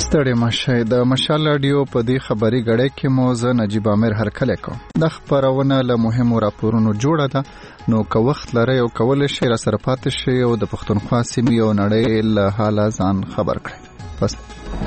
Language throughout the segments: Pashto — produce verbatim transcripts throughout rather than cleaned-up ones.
ستړي مشه د مشال رادیو په دې خبري غړې کې مو زه نجیب امیر هرکله کوم. د خبرونه له مهمو راپورونو جوړه ده، نو که وخت لري او کول شي را سره پاتې شي او د پښتونخوا سیمې او نړۍ له حاله ځان خبر کړئ. پس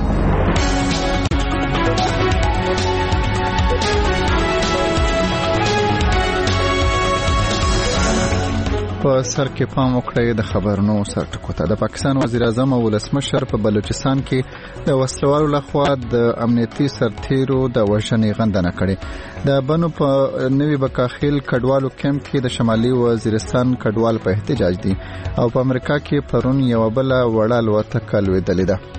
په سر کې پام وکړئ د خبرونو سرټکو ته. د پاکستان وزیر اعظم او ولسمشر په بلوچستان کې د وسلوالو لخوا د امنیتي سرتیرو د وژنې غندنه کړې. د بنو په نوي بکاخیل کډوالو کیمپ کې د شمالي وزیرستان کډوال په احتجاج دي او په امریکا کې پرون یو بل وړه الوتکه لوېدلې ده.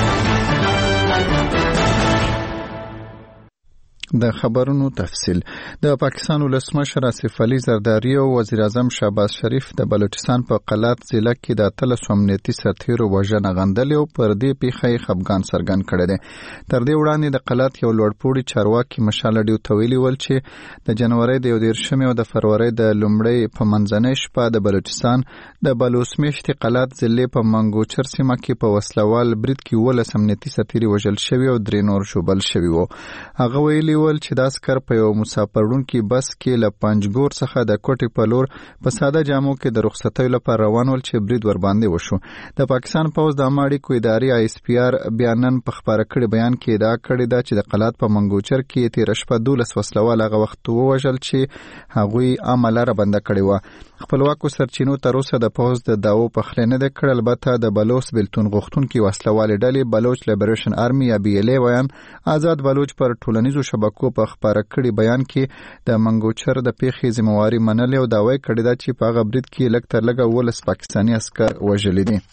د خبرونو تفصیل. د پاکستان ولسمشر آصف علي زرداری او وزیر اعظم شهباز شریف د بلوچستان په قلات ضلع کې د اتلس امنیتي سرتیرو وژنه غندلې او پر دې پیښه خفګان څرګند کړی دی. تر دې وړاندې د قلات یو لوړپوړي چارواکي مشال رادیو ته ویلي ول چې د جنوري د یو دېرشمې او د فروری د لومړۍ په منځنۍ شپه د بلوچستان د بلوچ میشتې قلات ضلع په منګوچر سیمه کې په وسلوال برید کې ولس امنیتي سرتیري وژل شوي او درې نور ژوبل شوي وو. هغه ویلي ول چې دا عسکر په یو مسافروړونکي بس کې له پنجګور څخه د کوټې په لور په ساده جامو کې د رخصتۍ لپاره روان ول چې برید ور باندې وشو. د پاکستان پوځ د عامه اړیکو ادارې آی اس پی آر بیا نن په خبره کړي بیان کې ادعا کړې ده چې د قلات په منګوچر کې تېره شپه دولس وسلوال هغه وخت ووژل چې هغوی عامه لاره بنده کړې وه. خپلواکو سرچینو تر اوسه د پوځ د دعوو پخلی نه دی کړی. البته د بلوچ بېلتون غوښتونکي وسلوالې ډلې بلوچ لیبریشن آرمي یا بي ال اے ویان آزاد بلوچ پر ټولنیزو شبکو په خبره کړي بیان کې د منګوچر د پیښې ذمہواري منلې او دعوی کړې ده چې په هغه برید کې لږ تر لږه ولس پاکستاني عسکر وژلي دي.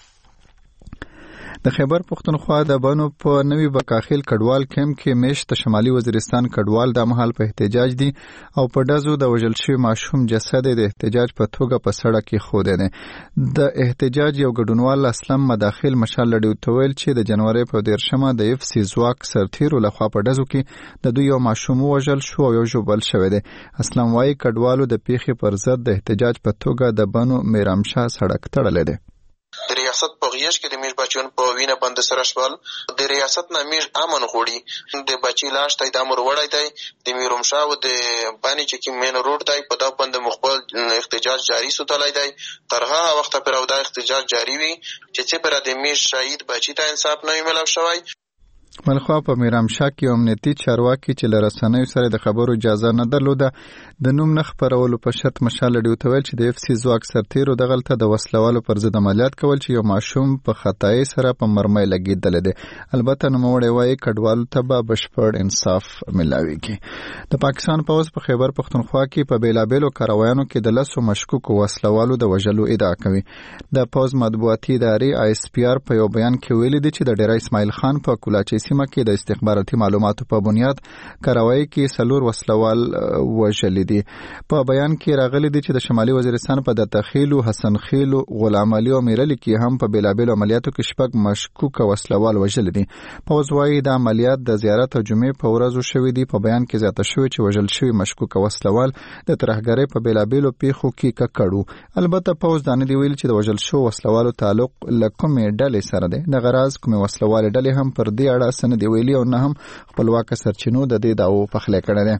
د خیبر پښتونخوا د بنو په نوي بکاخیل کډوال کیمپ کې میشت شمالي وزیرستان کډوال د مهال په احتجاج دي او په ډزو د وژل شوي ماشوم جسد د احتجاج په توګه په سړک کې خوده دي. د احتجاج یو ګډونوال اسلم مداخل مشال رادیو ته ویل چې د جنوري په دیرشمه د اف سی ځواک سرتیرو لخوا په ډزو کې د دوی یو ماشوم وژل شو او یو ژوبل شوی دی. اسلم وايي کډوالو د پیښې پر ضد د احتجاج په توګه د بنو میرامشاه سړک تړلی دی. د ریاست په غیش کې د میر بچیون په وینه باندې سره شول. د ریاست نه میر امن غوړي د بچی لاش ته د امر وړای دی د میرمشاه او د باندې چې کی مین روډ دی په دا باندې مخبل احتجاج جاری سوتلای دی. تر هغه وخت پر او دا احتجاج جاری وي چې چې پر د میر شهید بچی ته انصاف نه ملو شوی. ملخوا په میرامشاه کې امنیتي چارواکي چې له رسنیو سره د خبرو اجازه نه درلوده د نوم نه خپرولو په شرط مشال رادیو ته ویل چې د اف سی ځواک سرتیرو دغلته د وسلوالو پر ضد عملیات کول چې یو ماشوم په خطای سره په مرمۍ لګېدلی دی. البته نوموړی وایي کډوالو ته به بشپړ انصاف ملاویږي. د پاکستان پوځ په خیبر پښتونخوا کې په بیلابیلو کاروایانو کې د لسو مشکوکو وسلوالو د وژلو ادعا کوي. د پوځ مطبوعاتي ادارې آی اس پی آر په یو بیان کې ویلي دي چې د ډیره اسماعیل خان په کولاچي سیمه کې د استخباراتي معلوماتو په بنیاد کاروایی کې سلور وسلوال وژلي دي. په بیان کې راغلي دي چې د شمالي وزیرستان په دتخیلو، حسن خیلو، غلام علي او میرلی کې هم په بیلابیلو عملیاتو کې شپږ مشکوک وسلوال وژلي دي. پوځ وايي د عملیات د زیارت او جمعې په ورځو شوي دي. په بیان کې زیاته شوي چې وژل شوي مشکوک وسلوال د ترهګرۍ په بیلابیلو پیښو کې ککړو. البته پوځ دا نه دی ویلي چې د وژل شوو وسلوالو تعلق له کومې ډلې سره دی. د غراض کومې وسلوالې ډلې هم پر دې اړه څه نه دی ویلي او نه هم خپلواکه سرچینو د دې دعوو پخلی کړی دی.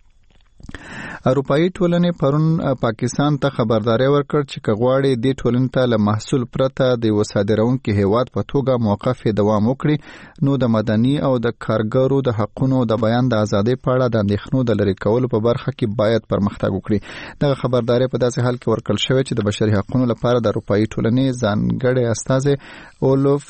اروپایي ټولنې پرون پاکستان ته خبرداري ورکړ چې که غواړي دې ټولنې ته له محصول پرته د یو صادروونکي هیواد په توګه موقف دوام وکړي نو د مدني او د کارګرو د حقونو د بیان د ازادۍ په اړه د اندېښنو د لرې کولو په برخه کې باید پرمختګ وکړي. دغه خبرداري په داسې حال کې ورکړل شوې چې د بشري حقونو لپاره د اروپایي ټولنې ځانګړی استازی اولوف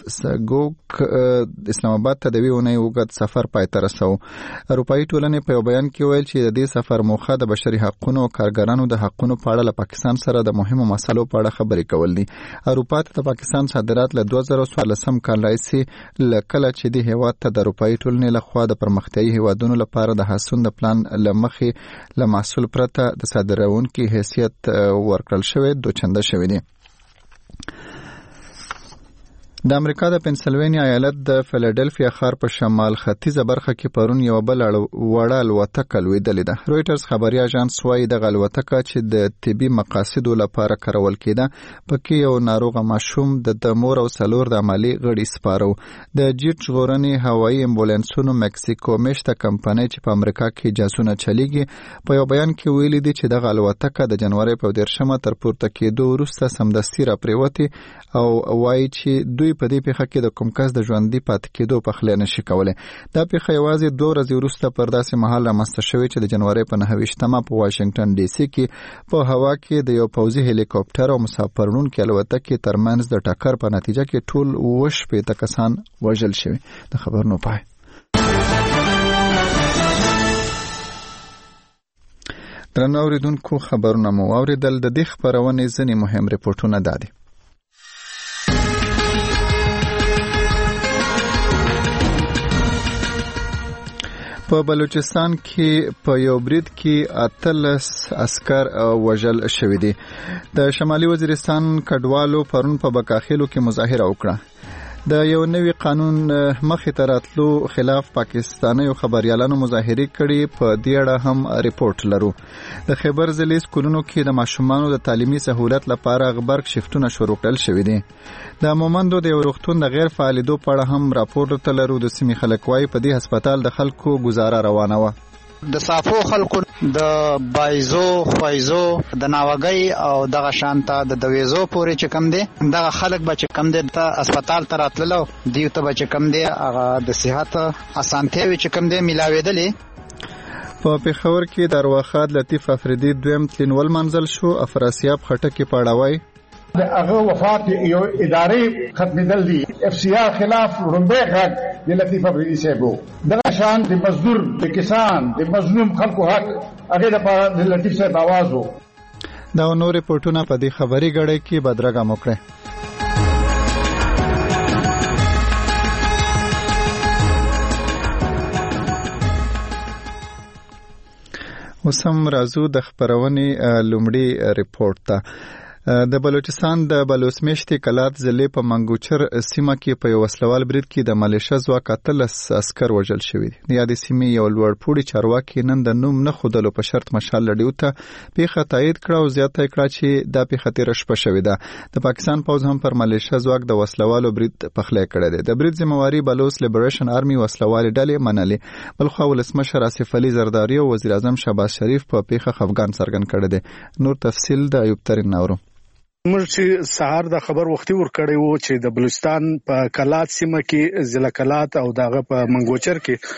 سګوک اسلام آباد ته د وی اونۍ اوږد سفر پای ته رسو. اروپایي ټولنې په یو بیان کې ویل چې د دې سفر موخه د بشري حقونو او کارګرانو د حقونو په اړه له پاکستان سره د مهمو مسلو په اړه خبرې کول دي. اروپا ته د پاکستان صادرات له دوه زره څوارلسم کال راهیسې له کله چې د هیواد ته د اروپایي ټولنې لخوا د پرمختیایي هیوادونو لپاره د حسن د پلان له مخې له محصول پرته د صادروونکي حیثیت ورکړل شوی دوچنده شوی دی. د امریکا د پنسلوانیا ایالت د فیلادلفیا ښار په شمال ختیځه برخه کې پرون یو بل وړه الوتکه لوېدلې ده. رویټرز خبري اژانس وايي د الوتکه چې د طبي مقاصدو لپاره کارول کېده پکې یو ناروغه ماشوم د مور او څلور د عملي غړي سپارو. د جیټ ژغورنې هوایي امبولانسونو مکسیکو میشته کمپنۍ چې په امریکا کې جاسونه چلیږي په یو بیان کې ویلي دي چې د الوتکه د جنوري په دیرشمه تر پورته کېدو وروسته سمدستي راپریوتې او وايي چې دوی په دې پیښه کې د کوم کس د ژوندۍ پاتې کېدو پخلی نشي کولی. دا پیښه یوازې دوه ورځې وروسته پر داسې مهال رامنځته شوې چې د جنوري په نهه ویشتمه په واشنګټن ډي سي کې په هوا کې د یو پوځي هلیکوپټر او مسافر وړونکي الوتکې ترمنځ د ټکر په نتیجه کې ټول اوه شپېته کسان وژل شوي. د خبرونو پای. درنو اوریدونکو خبرونه مو واوریدل. د دې خبرونې ځینې مهم ریپورټونه دا دي. په بلوچستان کې په یو برید کې اتلس عسكر وژل شوي دي. د شمالي وزیرستان کډوالو پرون په بکاخیلو کې مظاهره وکړه. د یو نوي قانون مخې ته راتلو خلاف پاکستانیو خبريالانو مظاهرې کړي. په دې اړه هم ریپورت لرو. د خیبر ضلع سکولونو کې د ماشومانو د تعلیمي سہولت لپاره غبرګ شفتونه شروع کړل شوي دي. د مومندو د یو روغتون د غیر فعالیدو په اړه هم راپور ته لرو. د سیمې خلک وايي په دې هسپتال د خلکو گزاره روانه وه. د صافو خلکو د بایزو خوایزو د ناوګي او دغه شانته د دویزو پورې چې کم دي دغه خلک به چې کم دي ته هسپتال ته راتللو دیو ته به چې کم دي هغه د صحت اسانتیاوي چې کم دي ملاوېدلې. په پیښور کې د ارواښاد لطیف افریدي دویم تلینول منزل شو. افراسیاب خټکي پاړاوي د هغه وفات یو ادارې ختمېدل دي. اف سی آر خلاف لومبه غږ د لطیف افریدي صاحب دغه شان د مزدور د کسان د مظلوم خلکو حق هغه لپاره د لطیف صاحب आवाज وو. دا نور ریپورتونه په دې خبري غړې کې بدرګه موکړه. وسم رازو د خبرونې لومړی ریپورت ته. د بلوچستان د بلوسمیشتي کلات ضلع په منګوچر سیمه کې په یو وسلوال برید کې د ملیشه ځواک اتلس عسكر وژل شوي دي. د یادې سیمې یو لوړپوړي چارواکي نن د نوم نه ښودلو په شرط مشال لډیو ته پیښه تایید کړه او زیاته کړه چې دا پیښه تېره شپه شوې ده. د پاکستان پوځ هم پر ملیشه ځواک د وسلوالو برید پخلی کړی دی. د برید ذمہواري بلوچ لیبریشن آرمي وسلوالې ډلې منلې. بلخوا ولسمشر آصف علي زرداري او وزیر اعظم شهباز شریف په پیښه خفګان څرګند کړی دی. نور تفصیل د ایوب ترین نورو. موږ چې سهار د خبر وختي ور کړی وو چې د بلوچستان په کلات سیمه کې ضلع کلات او دغه په منګوچر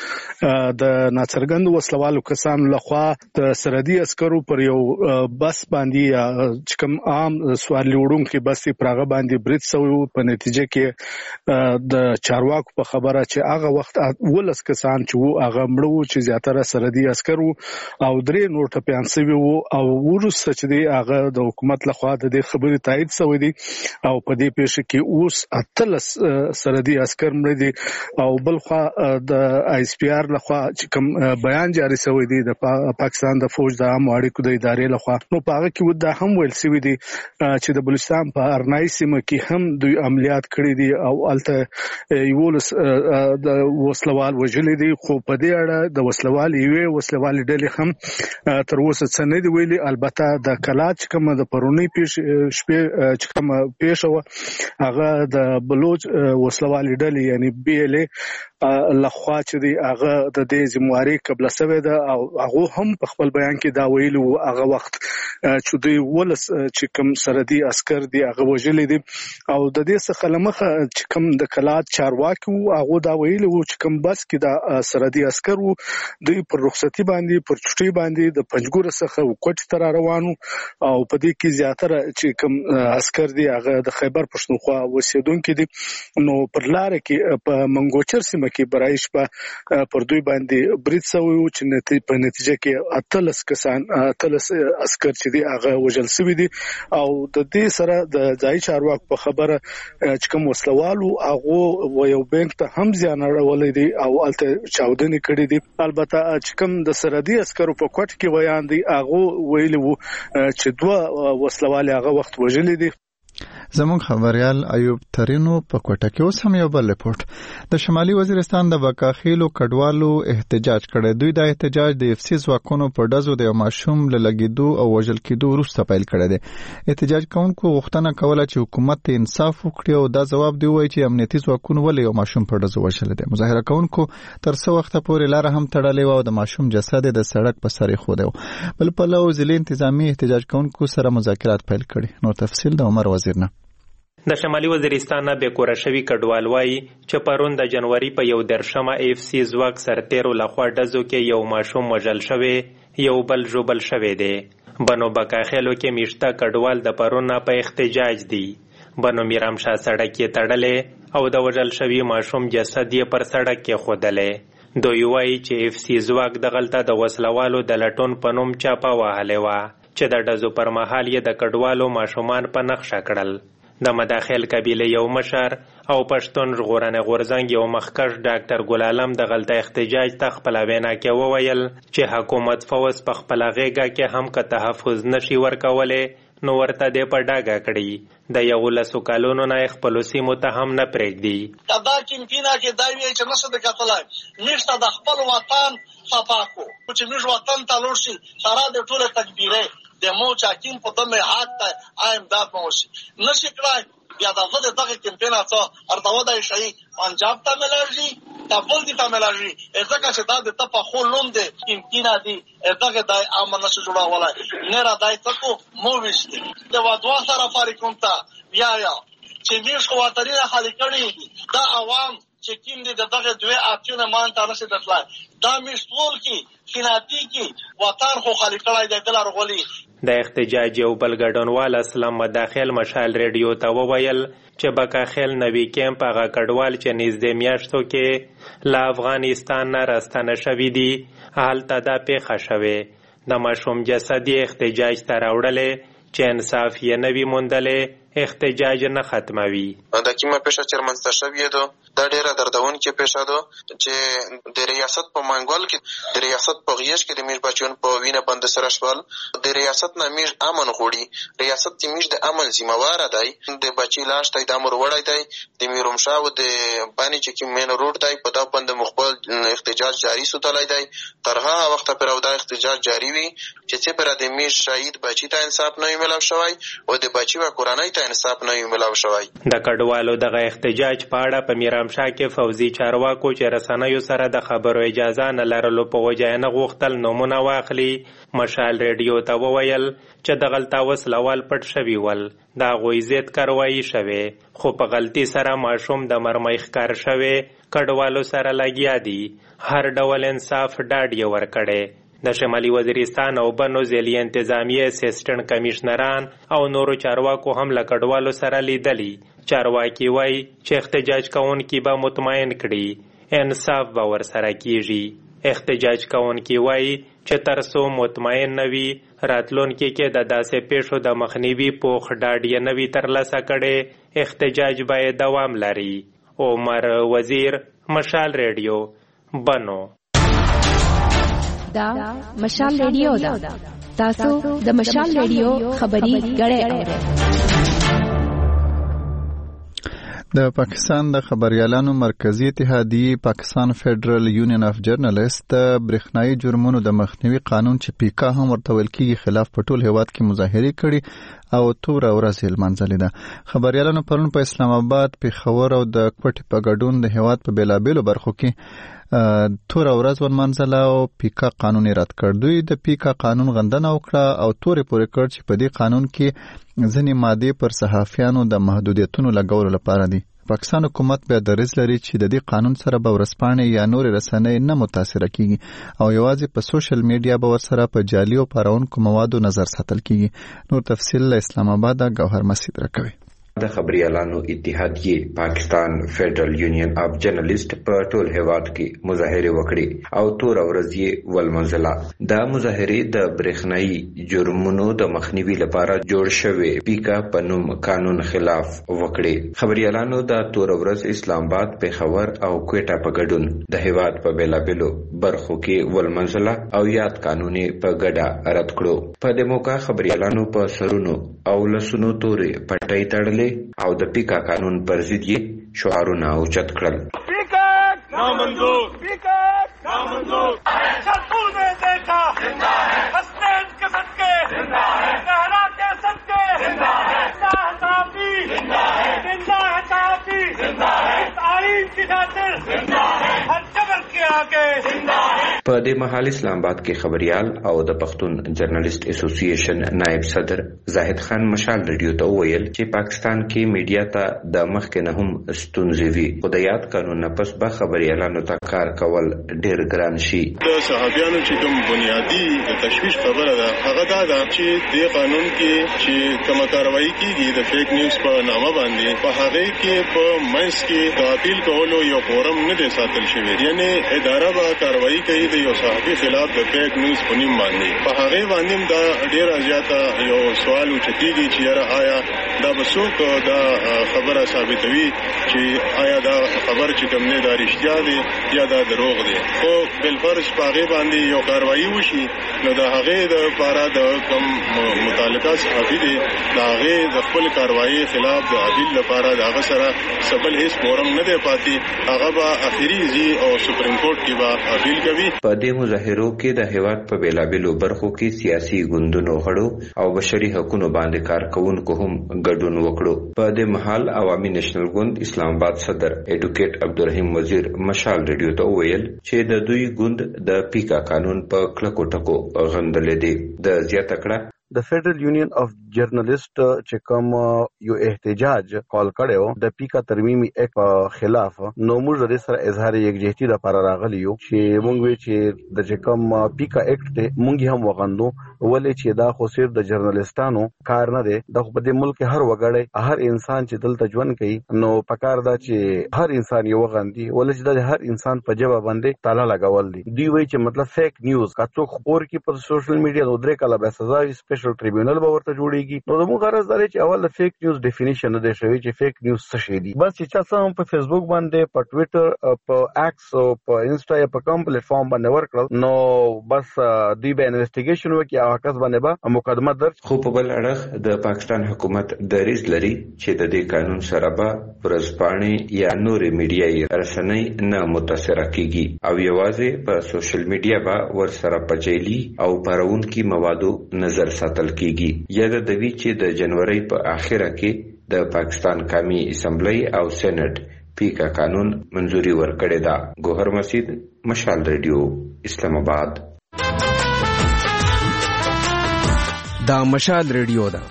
کې د ناڅرګند وسلوالو کسانو لخوا د سرحدي عسکرو پر یو بس باندې چې کوم عام سوارلي وړونکي بس په هغه باندې برید شوی. په نتیجه کې د چارواکو په خبره چې هغه وخت ولس کسان چې وو هغه مړو چې زیاتره سرحدي عسکر وو او درې نور ټپيان شوي وو او ورسره چې دی هغه د حکومت لخوا د دې خبرې تایید شوی دی او په دې پیښه کې اوس اتلس سرحدي عسكر مړ دي او بل خو د آی اس پی آر لخوا چې کوم بیان جاری شوی دی د پاکستان د فوج د عام اړیکو د ادارې لخوا نو په هغه کې ودا هم ویل شوی دی چې د بلوچستان په ارنای سیمه کې هم دوی عملیات کړی دي او الته یولس د وسلوال وجلې دي. خو په دې اړه د وسلوال یوې وسلوال ډلې هم تر اوسه څه نه دی ویلي. البته د کلات کوم د پرونی پیښ شپه چې کوم پیښه و هغه د بلوچ وسلوالې ډلې یعنی بی ال ای لخوا چې دی هغه د دې ذمہواري قبل سوی ده او هغه هم په خپل بیان کې دا ویلو هغه وخت چې دوی ولس چې کوم سرحدي عسكر دی هغه وژلې دي او د دې څخه لمخه چې کوم د کلات چارواکي هغه دا ویلو چې کوم بس کې دا سرحدي عسكر وو دوی پر رخصتي باندې پر چټي باندې د پنځګور څخه وکټ تر روانو او په دې کې زیاتره چې کوم عسكر دی هغه د خیبر پښتونخوا اوسیدونکو دي. نو پر لار کې په منګوچر سیمه کې برایش په پر دوی باندې برید شوی و چې په نتیجه کې اتلس کسان اتلس عسكر چې دی هغه وژل شوی دي او د دې سره د ځای چارواکو په خبره چې کوم وسلوالو هغه یو بانک ته هم ځان اړولې دي او الته چاودنې کړې دي. البته چې کوم د سرحدي عسکرو په کوټ کې ویان دي هغه ویلي وو چې دوه وسلوال هغه وخت وژلې دي. زموږ خبريال ایوب ترینو په کوټه کې اوس هم یو بل رپورټ د شمالي وزیرستان د بکاخیلو کډوالو احتجاج کړی. دوی د احتجاج د اف سی ځواکونو په ډزو د ماشوم لګیدو او وژل کېدو وروسته پیل کړی دی. احتجاج کوونکو غوښتنه کوله چې حکومت انصاف وکړي او دا ځواب دی وایي چې امنیتي ځواکونه ولې یو ماشوم په ډزو وژل دي. مظاهره کوونکو تر څو وخت پورې لار هم تړلې و او د ماشوم جسد د سړک په سر خو دی. بل په لو ضلع انتظامی احتجاج کوونکو سره مذاکرات پیل کړي. نو تفصیل د عمر وزیر نه. د شمالي وزیرستان نه بیکوره شوي کډوال وایي چې پرون د جنوري په یو درشمه اف سی ځواک سرتیرو لخوا ډزو کې یو ماشوم وژل شوی، یو بل ژوبل شوی دی. بنو بکاخیلو کې میشته کډوال د پرون نه په احتجاج دي. بنو میرامشاه سړک یې تړلې او د وژل شوي ماشوم جسد یې پر سړک کې ښودلی. دوی وایي چې اف سی ځواک دغلته د وسلوالو د لټون په نوم چاپه وهلې وه چې د ډزو پر مهال یې د کډوالو ماشومان په نښه کړل. د مداخل قبیله یو مشر او پښتون ژغورنې غورځنګ یو مخکښ ډاکټر ګل عالم د غلطه احتجاج ته خپله وینا کې وویل چې حکومت فوز په خپله غېږه کې هم که تحفظ نشي ورکولی نو ورته دې په ډاګه کړي. د یولسو کلونو نه خپلو سیمو ته هم نه پرېږدي. دا کمپینا کې دا وایي چې نشه د کتلای موږ ته د خپل وطن صفا کو چې موږ وطن ته لوړ شي سره د ټوله تکبیره د مو چاکین په دمه حق ته امداد موشي نشي کړای. بیا دغه دغه کمپینا څو ارتاو د شي پنجاب ته ملایي کابل دي ته ملایي ځکه چې دا د تپا خولوم دي کمپینا دي دغه د امن نشه جوړولای نه را دای تکو مو وشته د وادوا سره فاریکوم ته بیا یا چې موږ خو وطني خالي کړی دا عوام چې کیم دي دغه دوه اپشن مان ته نشي دتلای دا مشغول کی خناتی کی وطن خو خالي کړی د دلار غولي. د احتجاج یو بل ګډونوال اسلام مداخل مشال ریډیو ته وویل چې بکاخیل نوی کیمپ هغه کډوال چې نږدې میاشتو کې له افغانستان نه راستنه شوي دي هلته دا پیښه شوې. د ماشوم جسد یې احتجاج ته راوړلی چې انصاف یې نه وي موندلی احتجاج نه ختموي. دا کومه پیښه چې رامنځته شوې ده دا ډېره دردونکې پیښه ده چې د ریاست په منګول کې د ریاست په غیږ کې د میږ بچیان په وینه باندې سره شول. د ریاست نه میږ امن غواړي. ریاست چې میږ د امن ذمہواره دی. د بچي لاش ته د امر وړی دی. د میرمشاه او د بانی چې کوم مین روډ دی په دا باندې مخبل احتجاج جاری ساتلی دی. تر هغه وخته پر او دا احتجاج جاری وي چې څه پر د میږ شهید بچي ته انصاف نه ملاو شوی او د بچي و کورنۍ ته انصاف نه ملاو شوی. د کډوالو دغه احتجاج په اړه په میرامشاه کې فوزي چارواکو چې رسنیو سره د خبرو اجازه نه لرلو په وجه یې نه غوښتل نومونه واخلي. مشال ریډیو ته وویل چې د غلطه وسلوال پټ شوي ول د هغوی ضد کاروایي شوې خو په غلطي سره ماشوم د مرمۍ ښکار شوې. کډوالو سره لګیا دي. هر ډول انصاف ډاډ یې ورکړی. د شمالي وزیرستان او بنو ضلع انتظامیه اسسټنټ کمشنران او نورو چارواکو هم له کډوالو سره لیدلي. چارواکي وایي چې احتجاج کوونکي به مطمئن کړي انصاف به ورسره کیږي. احتجاج کوونکي وایي چې تر څو مطمئن نه وي راتلونکي کې د داسې پیښو د مخنیوي پوخ ډاډ یې نه وي ترلاسه کړی احتجاج باید دوام لري. عمر وزیر، مشال ریډیو، بنو. دا مشال ریډیو دا تاسو د مشال ریډیو خبري غړې اورئ. د پاکستان د خبريالانو مرکزی اتحادیه پاکستان فدرال یونین اف جرنالست د برېښنايي جرمونو د مخنیوي قانون چې پیکا هم ورته ویل کیږي خلاف په ټول هیواد کې مظاهرې کړي او تور ورځ لمانځلې ده. خبريالانو پرون په اسلام آباد، پیښور او د کوټې په ګډون د هیواد په بیلابیلو برخو کې تور ورځ ونمانځله او پیکا قانون رد کړ. دوی د پیکا قانون غندنه وکړه او تورې پورې کړ چې په دې قانون کې ځینې مادې پر صحافیانو د محدودیتونو لګولو لپاره دي. پاکستان حکومت بیا دریځ لري چې د دې قانون سره به ورځپاڼې یا نورې رسنۍ نه متاثره کیږي او یوازې په سوشل میډیا به ورسره په جعلي او پارونکو موادو نظر ساتل کیږي. نور تفصیل له اسلام آباد ګوهر مسعود راکوي. د خبريالانو اتحادیه پاکستان فدرال یونین اف جرنالست په ټول هیواد کې مظاهره وکړي او تور ورځ یې ولمنځله. دا مظاهره د برېښنايي جرمونو د مخنیوي لپاره جوړ شوی پیکا په نوم قانون خلاف وکړي. خبريالانو د تور ورځ اسلام آباد، پیښور او کوټه په ګډون د هیواد په بیلابیلو برخو کې ولمنځله او یاد قانون په ګډه رد کړو. په دې موقع خبريالانو په سرونو او لسونو تورې پټۍ تړلې کړې او د پیکا قانون پر ضد یې شعارونه اوچت کړل. پیکا نامنظور، پیکا نامنظور، شرطوں نے دیکھا زندہ ہے، حسنین کے صدقے زندہ ہے، زہرا کے صدقے زندہ ہے، زندہ ہے کافی زندہ ہے، زندہ ہے کافی زندہ ہے، آئین کی خاطر زندہ ہے، ہر جبر کے آگے زندہ ہے. په دې مهال اسلام آباد کې خبريال او د پښتون جرنالست اسوسییشن نائب صدر زاهد خان مشال رادیو ته وویل چې پاکستان کې میډیا ته د مخکې نه هم ستونزې وي، خو د یاد قانون نه پس به خبريالانو ته کار کول ډېر ګران شي. د صحابیانو چې کوم بنیادی د تشویش خبره ده هغه دا ده چې د قانون کې چې کومه کاروایی کیږي د فیک نیوز په نامه باندې په هغه کې په منځ کې د اپیل کولو یو فورم نه دی ساتل شوی، یعنی اداره به کاروایی کوي د یو صحابي خلاف د فیک نیوز په نوم باندې. په هغه باندې دا ډېر زیاته یو سوال وچتیږي چې یاره آیا دا به څوک دا خبره ثابتوي چې آیا دا خبر چې کوم نه دا رښتیا دی یا دا دروغ دی. خو بلفرض په هغه باندې یو کاروایی وشي نو د هغه د لپاره د کوم متعلقه صحابي دی د هغه د خپل کاروایی خلاف د اپیل لپاره د هغه سره سبل هیڅ فورم نه دی پاتې، هغه به اخیری زی او سپریم کورټ کې به اپیل کوي. په دې مظاهرو کې د هیواد په بیلابیلو برخو کې سیاسي ګوندونو غړو او بشري حقوقو باندې کارکونکو هم ګډون وکړو. په دې مهال عوامي نېشنل ګوند اسلام آباد صدر ایډوکیټ عبدالرحیم وزیر مشال رادیو ته وویل چې د دوی ګوند د پیکا قانون په کلکو ټکو غندلې دي. د زیاته کړه د فیډرل یونین اف جرنالست چې کوم یو احتجاج کال کړو د پیکا ترمیمي ایکټ په خلاف، نو موږ د سره اظهار یکجهتي لپاره راغلی یو چې موږ وی چې د کوم پیکا ایکټ موږ هم وغندو، ولې چې دا خو صرف د جرنالستانو کار نه دی، د په دې ملک هر وګړی هر انسان چې دلته ژوند کوي نو پکار دا چې هر انسان یو وغندي، ولې چې د هر انسان په جواب باندې تالا لګول دي. دوی وی چې مطلب فیک نیوز کا څوک خبر کی په سوشل میډیا نو درې کاله به سزا وي، سپیشل ټریبیونل به ورته جوړیږي. نو زموږ غرض دا چې اول د فیک نیوز ډیفینیشن نه دی شوی چې فیک نیوز څه شی دی. بس چې چا هم په فیسبوک باندې، په ټویټر، په ایکس او په انسټا یا په کوم پلیټ فارم باندې ورکړل نو بس دوی به انویسټیګیشن وکړي او کس باندې به مقدمه درج. خو په بل اړخ د پاکستان حکومت دریځ لري چې د دې قانون سره به ورځپاڼې یا نورې میډیايي رسنۍ نه متاثره کیږي او یوازې په سوشل میډیا به ورسره په جعلي او پارونکي موادو نظر ساتل کیږي. یا د دوی چې د جنوري په اخره کې د پاکستان قومي اسمبلی او سېنات پیکا قانون منظوري ورکړې ده. ګوهر مسعود، مشال رادیو، اسلام آباد. دا مشال رادیو ده.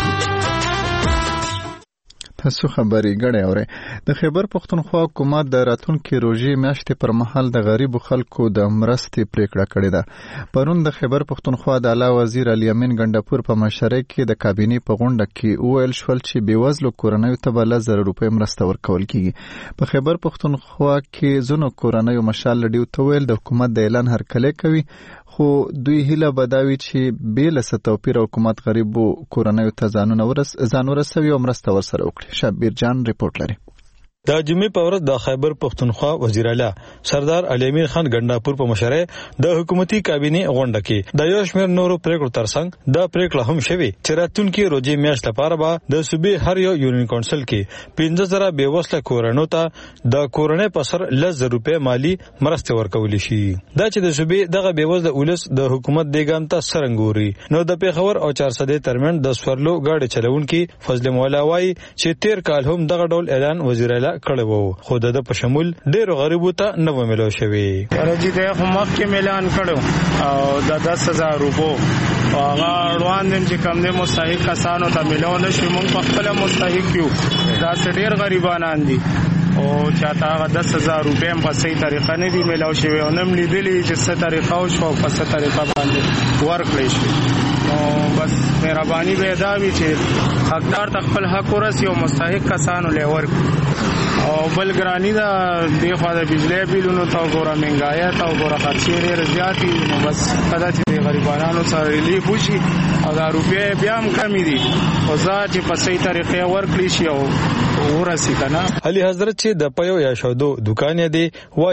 تاسو خبري غړې اورئ. د خیبر پښتونخوا حکومت د راتلونکي روژې میاشتې پر مهال د غریبو خلکو د مرستې پریکړه کړې ده. پرون د خیبر پښتونخوا د اعلی وزیر علي امین ګنډاپور په مشرۍ کې د کابینې په غونډه کې وویل شول چې بېوزلو کورنیو ته به لس زره روپۍ مرسته ورکول کیږي. په خیبر پښتونخوا کې ځینو کورنیو مشال رادیو ته ویل د حکومت د اعلان هرکلی کوي، خو دوی هیله بداوي چې بې له څه توپیر حکومت غریبو کورنیو ته ځانونه ورس ځان ورسوي او مرسته ورسره وکړي. شبیر جان رپورټ لري. د جمعې په ورځ د خیبر پښتونخوا وزیر اعلی سردار علي امین خان ګنډاپور په مشرۍ د حکومتي کابینې غونډه کې د یو شمېر نورو پریکړو ترڅنګ د پریکړه هم شوې چې راتلونکي روژې میاشت لپاره به د صوبې هر یو یونین کونسل کې پنځه زره بېوزله کورنیو ته د کورنۍ په سر لس زره روپۍ مالي مرستې ورکولی شي. دا چې د صوبې دغه بېوزله ولس د حکومت دیګام ته څرنګه ګوري، نو د پېښور او چارسدې ترمنځ د سورلو ګاډي چلونکي فضل مولا وایي چې تیر کال هم دغه ډول اعلان وزیر اعلی کړی وو، خو د په شمول ډیرو غریبو ته نه و ملو شوی. راځي د خو مخکې اعلان کړو او د دس هزار روپو هغه روان دي چې کم دي مستحق کسانو ته ملو نشي، مونږ په خپل مستحق یو. دا ډیر غریبانان دي او چاته هغه دس هزار روپۍ هم په صحیح طریقه نه دي ملاو شوي او نه هم لیدلي چې څه طریقه وشوه او په څه طریقه باندې ورکړی شي. نو بس مهرباني به یې دا وي چې حقدار ته خپل حق ورسي او مستحق کسانو لی ورکړي. او بل ګراني ده دې خوا د بجلی بیلونو ته وګوره، مهنګایه ته وګوره، خرچې ډېرې زیاتې دي. نو بس کله چې د غریبانو سره ریلیف وشي او دا روپۍ بیا هم کمې دي خو زه چې په صحیح طریقې ورکړي شي او ورسي کنه. علي حضرت چې د پیو یا شودو دکان دی وای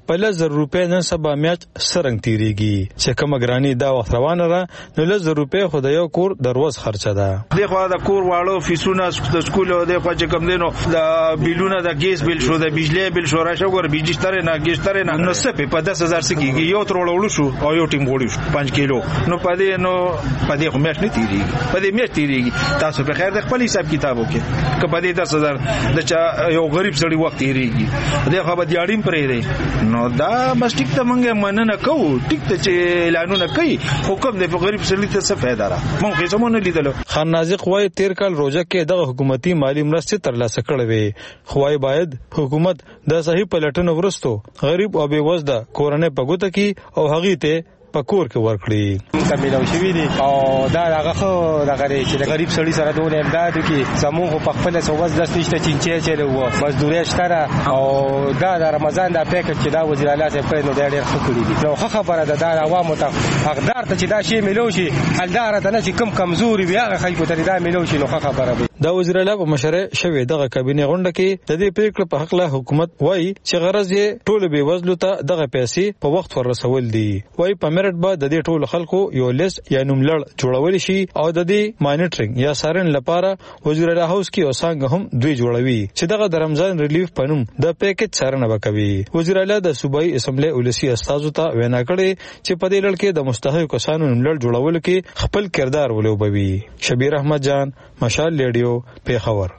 په لس زره روپۍ نن سبا میاشت سرنګ تیریږي چې کومه ګرانی دا وخت روانه را نو لس زره روپۍ خو د یو کور دروازه خرچه ده. دغه د کور واړو فیسونه د سکول او د خواجه کم دینو د بیلونه د ګیس بیل شو د بجلی بیل شو راشه ور بجلی ستاره نه ګیس ستاره نه نو څه په دس هزار سکیږي یو تر وړو شو او یو ټیم وړو شو پنځه کیلو نو پدې نو پدې خو میاشت نه تیریږي پدې میاشت تیریږي. تاسو په خیر د خپل حساب کتاب وکړئ که پدې دس هزار د چا یو غریب سړي وخت تیریږي دغه به دیاړم پرې دی نو دا مسټیک ته مونږه مننه کوو ټیک ته چې اعلانونه کوي حکم د غریب سړي ته څه فائدہ را مونږ هیڅ مونږ نه لیدلو. خان نازق وای تیر کال روزه کې دغه حکومتي مالی مرستې ترلاسه کړې وي خو وايي باید حکومت د صحیح پلټنو ورستو غریب او بې وزده کورنۍ په ګوته کې او هغه ته پکور کې ورکړي کمیلو شوی دي او دا هغه خو د غریب چې د غریب سړي سره دونه امداد وکي زموږ په خپل سوز د ستشته چینچې چره وو مزدوري شته او دا د رمضان د پیکج چې دا وزیر اعلی ته په نو ډېر ښه کړی دي نو خو خبره ده د عوامو ته حقدار ته چې دا شی ملو شي حلدار ته نه چې کم کمزوري بیا خلکو ته دا ملو شي نو خو خبره ده. دا وزیر اعلی په مشره شوی دغه کابینه غونډه کې د دې پریکړه په حق له حکومت وایي چې غرض یې ټول به وزلو ته دغه پیسې په وخت ورسول دي. وایي په میرټ بعد د دې ټول خلکو یو لیست یا نوملړ جوړول شي او د دې مانیټرینګ یا څارنې لپاره وزیر اعلی هاوس کې اوسانګ هم دوی جوړوي چې دغه د رمضان ریلیف پنوم د پیکج څارنه وکوي. وزیر اعلی د صوبایي اسمبلی ولسی استازو ته وینا کړې چې په دې لړ کې د مستحق کسانو نوملړ جوړول کې خپل کردار ولوبوي. شبیر احمد جان مشال ریډیو پیښور.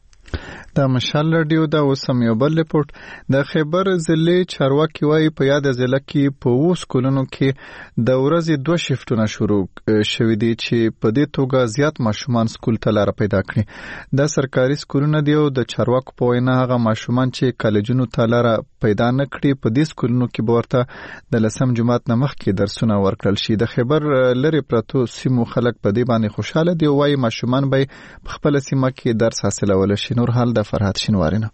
د مشال رادیو دا اوسم یو بل ریپورت د خیبر ضلع چارواکي وایي په یاد ضلع کې په اوس کلونو کې د ورځې دوه شیفټونه شروع شوي دي چې په دې توګه زیات ماشومان سکول ته لار پیدا کړي. دا سرکاري سکولونه دی او د چارواکو په وینا هغه ماشومان چې کالجونو ته لار پیدا نه کړي په دې سکولونو کې به ورته د لسم جماعت نه مخکې درسونه ورکړل شي. د خیبر لرې پرتو سیمو خلک په دې باندې خوشاله دي او وایي ماشومان به په خپل سیمه کې درس حاصلولی شي. نور حال د فرحت شینوارینه.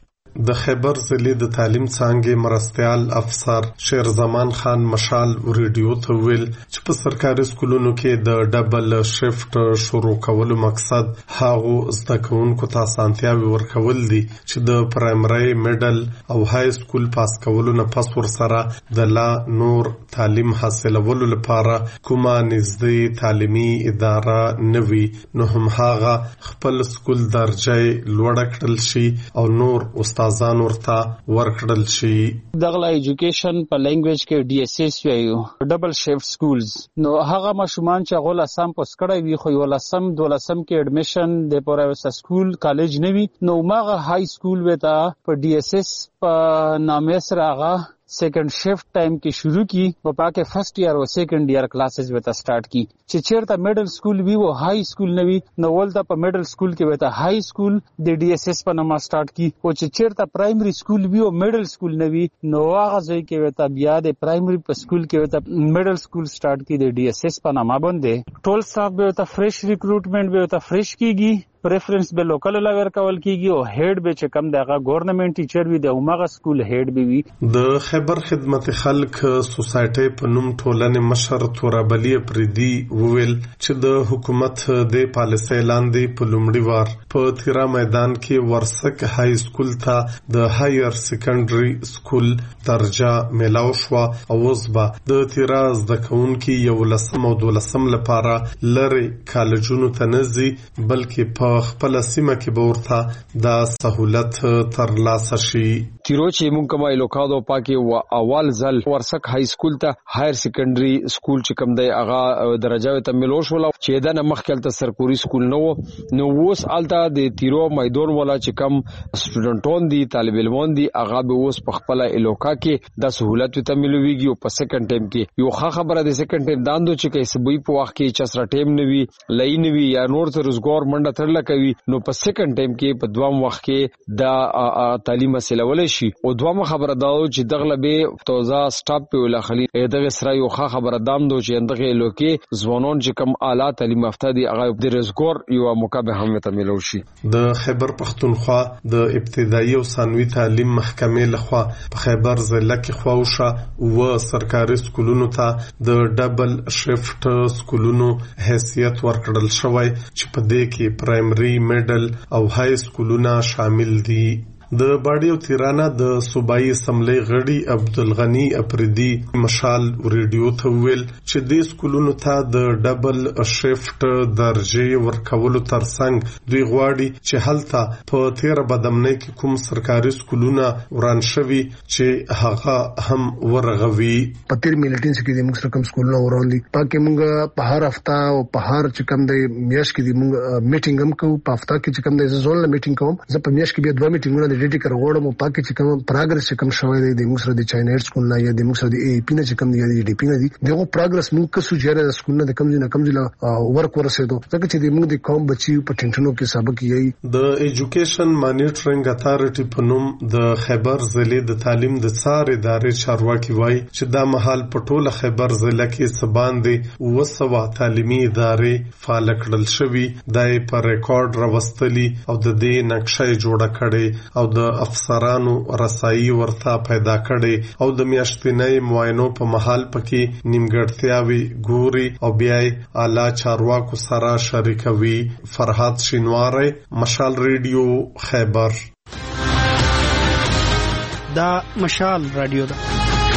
د خیبر ضلع د تعلیم څانګې مرستیال افسر شیر زمان خان مشال ریډیو ته ویل چې په سرکاري سکولونو کې د ډبل شفټ شروع کولو مقصد هغو زده کوونکو ته اسانتیاوې ورکول دي چې د پرایمري میډل او های سکول پاس کولو نه پس ورسره د لا نور تعلیم حاصلولو لپاره کومه نږدې تعلیمي اداره نه وي نو هم هغه خپل سکول درجه لوړه کړل شي او نور استاد ځان ورته ورکړل شي. دغه ایجوکیشن په لینګویج کې ډي اس اس ویو ډبل شیفټ سکولز نو هغه ماشومان چې غول اسام پوس کړی وي خو یو لسم دولسم کې اډمیشن د پرایویټ سکول کالج نه وي نو ماغه های سکول وتا په ډي اس اس په نامه سره هغه سیکنڈ شفٹ ټایم کې شروع کی او پاکه فرست ایئر او سیکنڈ ایئر کلاسز وته سٹارټ کی چې چیرته میډل سکول وی او های سکول نوی نو ولته په میډل سکول کې وته های سکول د ډي اس اس په نامه سٹارټ کی او چې چیرته پرایمري سکول وی او میډل سکول نوی نو هغه ځای کې وته بیا د پرایمري په سکول کې وته میډل سکول سٹارټ کی د ډي اس اس په نامه باندې ټول سټاف به وته فریش ریکروټمنټ به وته فریش کیږي پریفرنس به لوکل لور کول کیږي او هډ به چې کم دغه ګورنمنت ټیچر وي د عمره سکول هډ به وي. د خیبر خدمت خلک سوسایټي په نوم ټولنې مشر تورابلی پردي وویل چې د حکومت د پالیسۍ لاندې په لومړي وار په تیرا میدان کې ورسک های سکول ته د هایر سیکنډري سکول درجه ملاو شو او وسبا د تیرا زده کوونکي یو لسم او دولسم لپاره لری کالجونو ته نزي بلکې په خپل سیمه کې به ورته د سہولت ترلاسه شي. تیرو چې مونږ کومه لوکادو پاکي او اول ځل ورسک های سکول ته هایر سیکنډري سکول چې کوم دی هغه درجه ته ملو شو چې دا نه مخکې ته سرکوري سکول نو نو اوس الته د تیرو میدان ولا چې کم سټوډنټون دي طالب علمان دي هغه به اوس په خپل الوکا کې د سہولت ته ملويږي او په سیکنډ ټایم کې یو ښه خبره د سیکنډ ټایم داندو چې کیسه بوي په وخت کې چې سره ټایم نوي لای نوي یا نور ته روزګار منډه ترل کوي نو په سیکنډ ټایم کې په دوام وخت کې د تعلیم حاصلول شي او دوامه خبره دا چې دغه به توزا سټاپ په ولخلی دغه سره یو ښه خبره دام دو چې دغه لوکي ځوانان چې کم اعلی تعلیم یافته دي هغه د روزګار یو مکابه هم ته ملو شي. د خیبر پختونخوا د ابتدایي او ثانوي تعلیم محکمې لخوا په خیبر ضلع کې خواوشه او سرکاري سکولونو ته د ډبل شفټ سکولونو حیثیت ورکړل شوی چې په دې کې پرایمري میډل او های سکولونه شامل دي. د باډي او تیرانه د صوبایي اسمبلی غړي عبدالغنی اپریدي مشال ریډیو ته ویل چې د سکولونو ته د ډبل شفټ درجه ورکولو ترڅنګ دوی غواړي چې هلته په تیر بدمنۍ کې کوم سرکاري سکولونه وران شوي چې هغه هم ورغوي. په تیر میلیټنس کې د موږ کوم سکولونه وران دي پکې موږ په هر هفته او په هر چې کوم د میاش کې د موږ میټینګ هم کوو. په هفته کې چې کوم د زون میټینګ کوم زه په میاش کې به دوه میټینګونه د ډیټي کر غوړم او پکې چې کوم پروګرس چې کوم شوی دی د موږ سره د چاینر سکول نه یا د موږ سره د ای پی نه چې کوم دی د ډی پی نه دی دغه پروګرس موږ کسو جره د سکول نه د کم نه کم ځله ورک ورسېدو ځکه چې د موږ د قوم بچي په ټینټونو کې سبق یې. د ایجوکیشن مانیټرینګ اتارټي په نوم د خیبر ضلع د تعلیم د څار ادارې چارواکي وایي چې دا مهال په ټوله خیبر ضلع کې سباندې وسوه تعلیمي ادارې فعال کړل شوي دای په ریکارډ راوستلي او د دې نقشه جوړه کړي او د افسرانو رسایي ورته پیدا کړي او د میاشتنۍ معاینو په محل پکې نیمګړتیاوي ګوري او بیا اعلی چارواکو سره شریکوي. فرحات شینواری، مشال ریډیو، خیبر. دا مشال رادیو ده.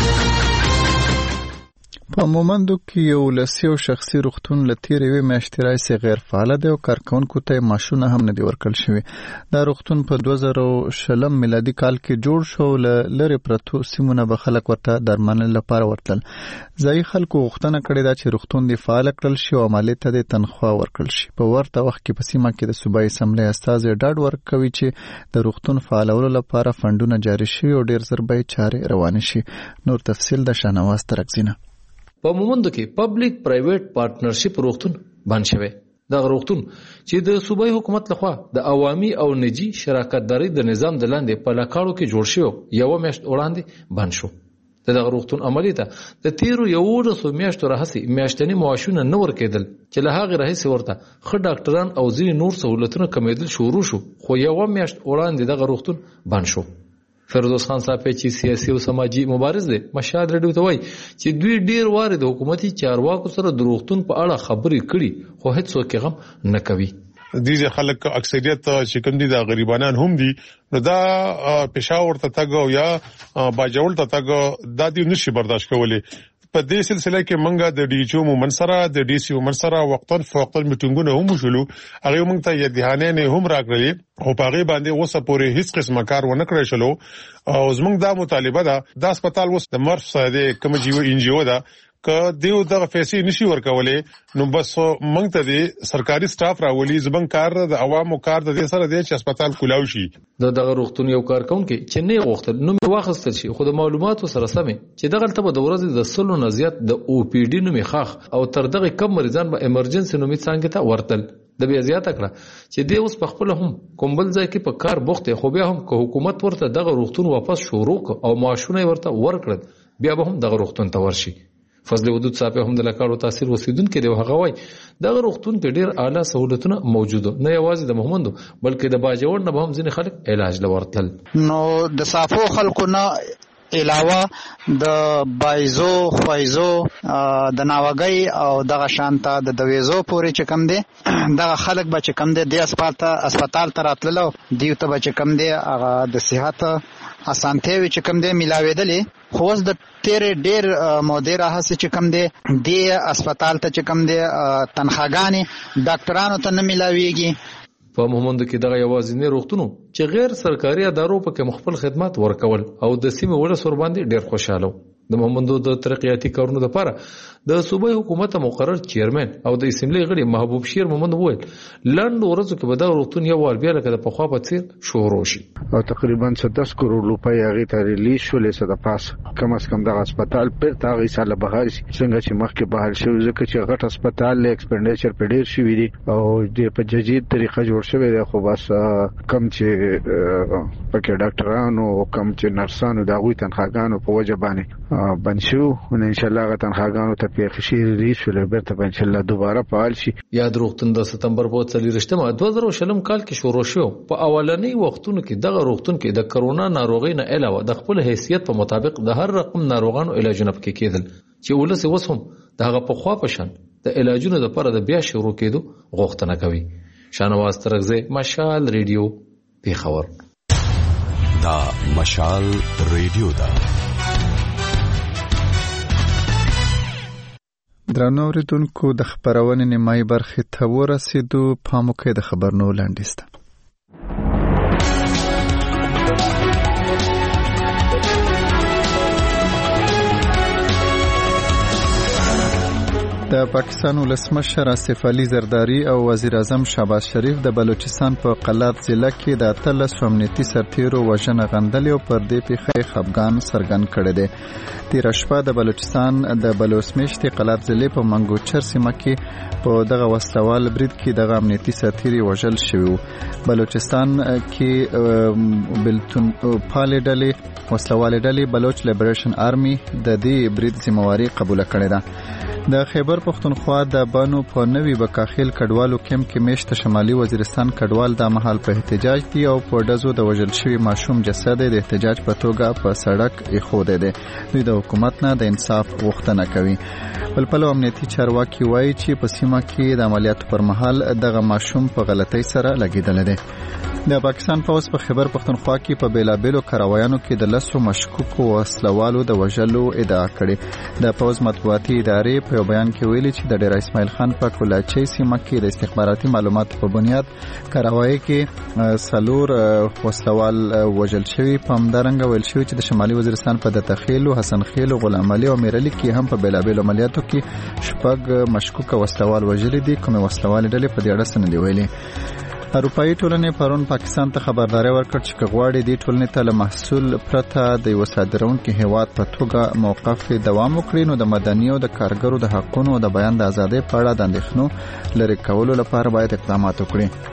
په مومندو کې یو لسی او شخصي روغتون لتیر وی میاشتې راځي غیر فعال دی او کارکونکو ته ماشونه هم نه دی ورکل شوی. دا روغتون په دوه زره شلم میلادي کال کې جوړ شو. لری پرتو سیمونه به خلک ورته درملنې لپاره ورتل. ځای خلکو غوښتنه کړې ده چې روغتون دی فعال کړل شي او عملیات ته د تنخوا ورکړل شي. په ورته وخت کې په سیمه کې د صوبایي اسمبلی استازي ډاډ ورکوي چې د روغتون فعالولو لپاره فندونه جاري شي او ډیر زر به چارې روان شي. نور تفصیل د شانواز ترکزینه. په مومندو کې پبلک پرایویټ پارټنرشپ روغتون باندې شوی. دا روغتون چې د صوبایي حکومت لخوا د عوامي او نجی شراکتداري د نظام د لاندې په لاکاړو کې جوړ شو یو میاشت وړاندې بند شو. دغه روغتون عملی ته د تیرو یو ورځو میاشتو راهسي میاشتنی معاشونه نه ورکېدل چې له هغه راهسي ورته ښه ډاکټران او ځینې نور سہولتونه کمیدل شروع شو خو یو میاشت وړاندې دغه روغتون بند شو. فردوس خان صاحب چې سیاسي او سماجی مبارز دی مشهد رډیو ته وایي چې دوی ډیر واره د حکومتي چارواکو سره د روغتون په اړه خبرې کړي خو هیڅ څوک هم نه کوي. دیزه خلک اکثریت چې کوم دي د غریبانان هم دي نو دا پېښور ته تاګو یا باجوړ ته تاګو دا دې نشي برداشت کولای. په دې سلسله کې منګه د ډي ایچ او منصره د ډي سی او منصره وختن فوقتن میټینګونه هم شولو هغه موږ ته یادهانه نه هم راغلي خو په هغه باندې اوسه پورې هیڅ قسمه کار ونه کړی شلو او زموږ دا مطالبه ده د هسپتال اوس د مرف سره د کوم جیو ان جی او ده که دیو دغه پیسې نشي ورکولې نو بس موږ ته د سرکاري سټاف راولي زبن کار د عوامو کار د دې سره د چې هسپتال کولاو شي. د دغه روغتون یو کارکونکي چې نه غوښتل نو می واخستل شي خو د معلوماتو سره سمې چې دغه ته د ورځې د سلو نه زیات د او پی ډي نومي خاخ او تر دغه کم مریضان به ایمرجنسي نومي څنګه ته ورتل. د بیا زیاته کړه چې دی اوس په خپل هم کومبل ځای کې په کار بوخت خو بیا هم که حکومت ورته دغه روغتون واپس شروع او معاشونه ورته ورکړل بیا به هم دغه روغتون ته ورشي. فضل ودود صاحب هم د لکاړو تاثیر وسیدونکو دی هغه وای دغه روغتون کې ډیر اعلی سہولتونه موجوده نه یوازې د مومندو بلکې د باجوړ نه هم ځینې خلک علاج لورتل. نو د صافو خلکو نه علاوه د بایزو خوایزو د ناوګي او دغه شانته د دویزو پورې چې کم دي دغه خلک به چې کم دي د اسپیټال اسپیټال ته راتللو دیو ته به چې کم دي هغه د صحت اسانتیاوي چې کم دي ملاوېدلې خو اوس د تیرې ډېر مودې راهسې چې کم دی دې اسپیټال ته چې کم دی تنخواګانې ډاکټرانو ته نه ملاویږي. په مومندو کې دغه یوازینی روغتون چې غیر سرکاري ادارو په خپل خدمات ورکول او د سیمې ولس ور باندې ډېر خوشاله. د مومندو د ترقیاتي کارونو لپاره د صوبایي حکومت مقرر چیرمن او د اسمبلی غړي محبوب شیر مومند وویل لاند ورځو کې به دا روغتون یو وال بیا لکه د پخوا په څیر شروع شي او تقریبا دس کروڑ روپۍ هغه ته ریلیز شولې څه د پاس کم از کم دغه هسپتال پر تاغي ساله بهر شي څنګه چې مخکې بهر شوی ځکه چې غټ هسپتال له ایکسپنډیچر په ډیر شي وي او د په جدید طریقه جوړ شوی دی خو بس کم چې پکې ډاکټرانو او کم چې نرسانو د غوي تنخواګانو په وجه باندې بنشو ان ان شاء الله تنخواګانو ته په خشي ریلیز شول بیرته ان شاء الله دوباره فعال شي. یاد روغتون د سپتمبر په څلورشتمه دوه زره شلم کال کې شروع شو. په اولنی وختونو کې دغه روغتون کې د کرونا ناروغي نه علاوه د خپل حیثیت په مطابق د هر رقم ناروغانو علاجونه پکې کېدل چې ولس وسوم دغه په خوا پشن د علاجونو لپاره د بیا شروع کېدو غوښتنه کوي. شانواز ترغزه، مشال ریډیو، پیښور. دا مشال ریډیو دا. درنو اوریدونکو د خبرونې نیمایي برخې ته ورسېدو. پام وکړئ د خبرونو لنډیز ته. د پاکستان ولسمشر آصف علي زرداری او وزیر اعظم شهباز شریف د بلوچستان په قلات ضلع کې د اتلس امنیتي سرتیرو وژنه غندلې او پر دې پیښې خفګان څرګند کړی دی. تېره شپه د بلوچستان د بلوڅ میشتې قلات ضلع په منګوچر سیمه کې په دغه وسلوال برید کې دغه امنیتي سرتیري وژل شوي وو. بلوچستان کې بلتون پالې ډلې وسلوالې ډلې بلوچ لیبریشن آرمي د دې برید ذمہواري قبول کړې ده. د خیبر پختونخوا د بانو په نوي بکاخیل کډوالو کیمپ کې میشت شمالي وزیرستان کډوال د مهال په احتجاج دي او په ډزو د وژل شوي ماشوم جسد د احتجاج په توګه په سړک ایښودی دی. دوی د حکومت نه د انصاف غوښتنه کوي. بل پلو امنیتي چارواکي وایي چې په سیمه کې د عملیاتو پر مهال دغه ماشوم په غلطۍ سره لګیدلی دی. د پاکستان پوځ په خیبر پختونخوا کې په بیلابیلو کاروایانو کې د لسو مشکوکو وسلوالو د وژلو ادعا کړې. د پوځ مطبوعاتي ادارې په یو بیان کې ویلي چې د ډیر اسماعیل خان په کولاچي سیمه کې د استخباراتي معلوماتو په بنیاد کاروایی کې سلور وسلوال وژل شوي. په همدارنګه ویل شوي چې د شمالي وزیرستان په دتخیل حسن خیل غلام علي او میرعلي کې هم په بیلابیلو عملیاتو کې شپږ مشکوکه وسلوال وژلي دي. کومې وسلوالې ډلې په دې اړه څه نه دي ویلي. اروپایي ټولنې پرون پاکستان ته خبرداري ورکړه چې کغواړي دې ټولنې ته له محصول پرته د یو صادرونکي هیواد په توګه موقف دوام وکړي نو د مدني او د کارګرو د حقونو او د بیان د ازادۍ په اړه د اندېښنو لرې کولو لپاره باید اقدامات وکړي.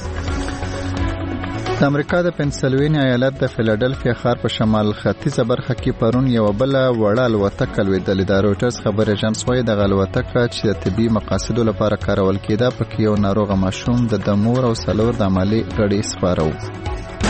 د امریکا د پنسلوینیا ایالت د فیلادلفیا ښار په شمال ختیځه برخه کې پرون یو بل وړه الوتکه لوېدلې. د رویټرز خبر ایجنس وايي دغه الوتکه چې د طبي مقاصدو لپاره کارول کېده پکې یو ناروغه ماشوم د د مور او څلور د عملي غړي سپاره و.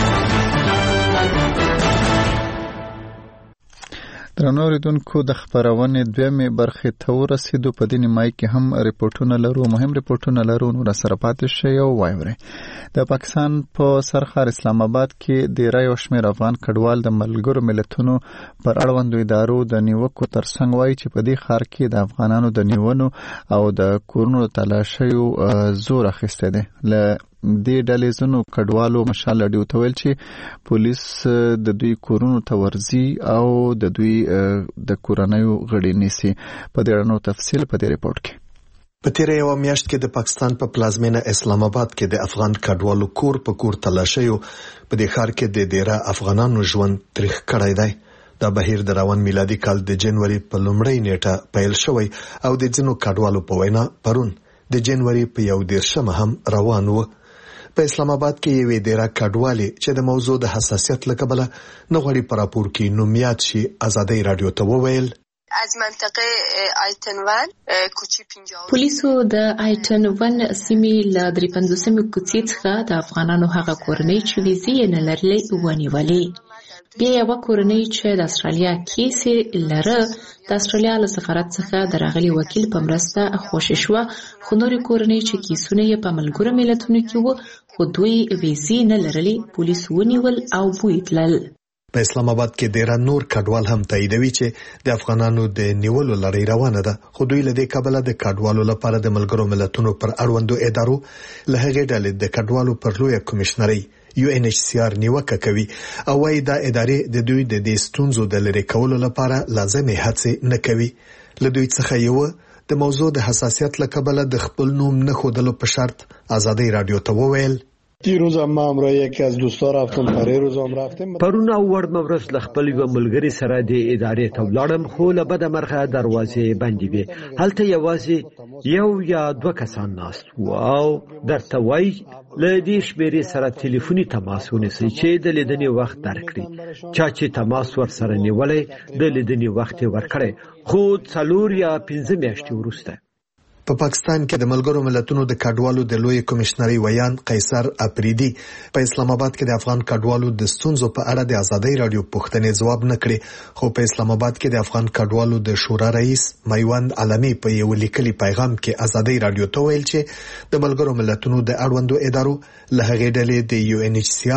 درنو اوریدونکو د خبرونې دویمې برخې ته ورسېدو. په دې نیمایي کې هم ریپورټونه لرو، مهم ریپورټونه لرو، نو راسره پاتې شئ او واورئ. د پاکستان په سرخار اسلام آباد کې ډیری یو شمېر افغان کډوال د ملګرو ملتونو پر اړوندو ادارو د نیوکو ترڅنګ وایي چې په دې ښار کې د افغانانو د نیونو او د کورونو د تلاشیو زور اخیستی دی. له دې ډلې ځینو کډوالو مشال راډیو ته ویل چې پولیس د دوی کورونو ته ورځي او د دوی د کورنیو غړي نیسي. په دې اړه نو تفصیل په دې ریپورت کې. په تیره یوه میاشت کې د پاکستان په پلازمینه اسلام آباد کې د افغان کډوالو کور په کور تلاشیو په دې ښار کې د ډیره افغانانو ژوند تریخ کړی دی. دا بهیر د روان میلادي کال د جنوري په لومړۍ نیټه پیل شوی او د ځینو کډوالو په وینا پرون د جنوري په یو دېرشمه هم روان و. په اسلام آباد کې یوې ډیره کډوالې چې د موضوع د حساسیت له کبله نه غواړي په راپور کې نومیات شي ازادۍ راډیو ته وویل از منطقه آیتن ون کوچی پنجاه پولیسو د آیتن ون سیمې له درې پنځوسمې کوڅې څخه د افغانانو هغه کورنۍ چې ویزې یې نه لرلې ونیولې. بیا یوه کورنۍ چې د استرالیا کیسې لره د استرالیا له سفارت څخه د راغلي وکیل په مرسته خوشې شوه، خو نورې کورنۍ چې کیسونه یې په ملګرو ملتونو کې وو خو دوی ویزې نه لرلې پولیس ونیول او بوی تلل. په اسلام آباد کې ډیر نور کډوال هم تاییدوي چې د افغانانو د نیولو لړۍ روانه ده، خو دوی له دې کبله د کډوالو لپاره د ملګرو ملتونو پر اړوندو ادارو له هغې ډلې د کډوالو پر لویه کمیشنرۍ یو ان ایچ سی آر نیوکه کوي او وايي دا ادارې د دوی د دې ستونزو د لرې کولو لپاره لازمي هڅې نه کوي. له دوی څخه یو د موضوع د حساسیت له کبله د خپل نوم نه ښودلو په شرط ازادۍ راډیو ته وویل دیروز هم ما همراه یکی از دوستا رفتم، پره روز هم رفتم. پرون او ورد مورس ل خپل یو ملګری سره د ادارې ته ولاړم، خو له بده مرغه دروازې بندې وې. هلته یوازې یو یا دوه کسان ناست وو او درته وایي له دې شمیرې سره ټلیفوني تماس ونیسئ چې د لیدنې وخت درکړي. چا چې تماس ورسره نیولی د لیدنې وخت یې ورکړی، خو څلور یا پنځه میاشتې وروسته. په پاکستان کې د ملګرو ملتونو د کډوالو د لوی کمیشنرۍ ویان قیصر اپریدي په اسلام آباد کې د افغان کډوالو د ستونزو په اړه د ازادۍ راډیو پوښتنې ځواب نه کړي، خو په اسلام آباد کې د افغان کډوالو د شورا رئیس میوند علمي په یو لیکلي پیغام کې ازادۍ راډیو ته ویل چې د ملګرو ملتونو د اړوندو ادارو له هغې ډلې د یو ان ایچ سی آر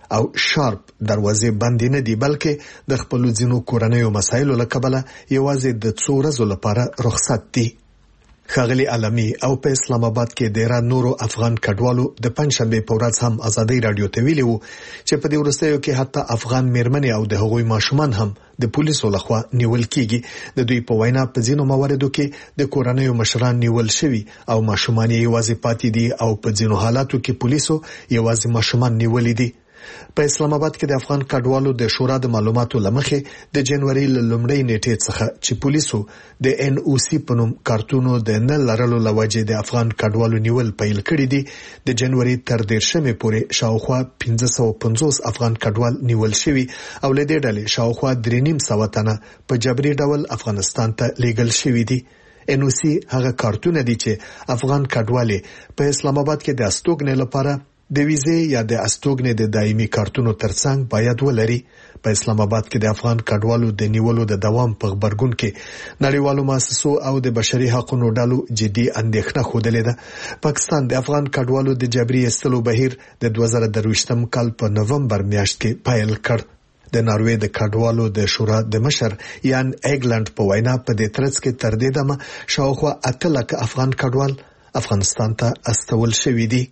او شارپ دروازې بندې نه دي بلکې د خپل ځینو کورنیو مسایلو لکبله یوازې د څو ورځې لپاره رخصت دي. ښاغلي علمي او په اسلام آباد کې ډیر نورو افغان کډوالو د پنځشنبه په ورځ هم ازادي رادیو ته ویلي وو چې په دې ورستیو کې حتی افغان میرمنې او د هغوی ماشومان هم د پولیسو لخوا نیول کیږي. د دوی په وینا په ځینو مواردو کې د کورنیو مشران نیول شوي او ماشومان یې یوازې پاتې دي او په ځینو حالاتو کې پولیسو یوازې ماشومان نیولي دي. په اسلام آباد کې د افغان کډوالو د شورا د معلوماتو لمخې د جنوري لومړۍ نیټې څخه چې پولیسو د ان او سی په نوم کارتونو د نه لرلو لوجې د افغان کډوالو نیول پیل کړی دي. د جنوري تر دیرشمې پورې شاوخوا پنځه سوه پنځوس افغان کډوال نیول شوي او له دې ډلې شاوخوا درې نیم سوه تنه په جبري ډول افغانستان ته لیږل شوي دي. ان او سی هغه کارتونه دي چې افغان کډوالې په اسلام آباد کې د استوګنې لپاره د ویزې یا د استوګنې د دایمي کارتونو ترڅنګ باید ولري. په اسلام آباد کې د افغان کډوالو د نیولو د دوام په خبرګون کې نړیوالو مؤسسو او د بشري حقوقو ډلو جدي اندېښنه خوده ده. پاکستان د افغان کډوالو د جبري ایستلو بهیر د دوه زره درویشتم کال په نومبر میاشت کې پیل کړ. د ناروې د کډوالو د شورا د مشر یان ایګلند په وینا په دې ترڅ کې تر دې دمه شاوخوا اته لکه افغان کډوال افغانستان ته استول شوي دي.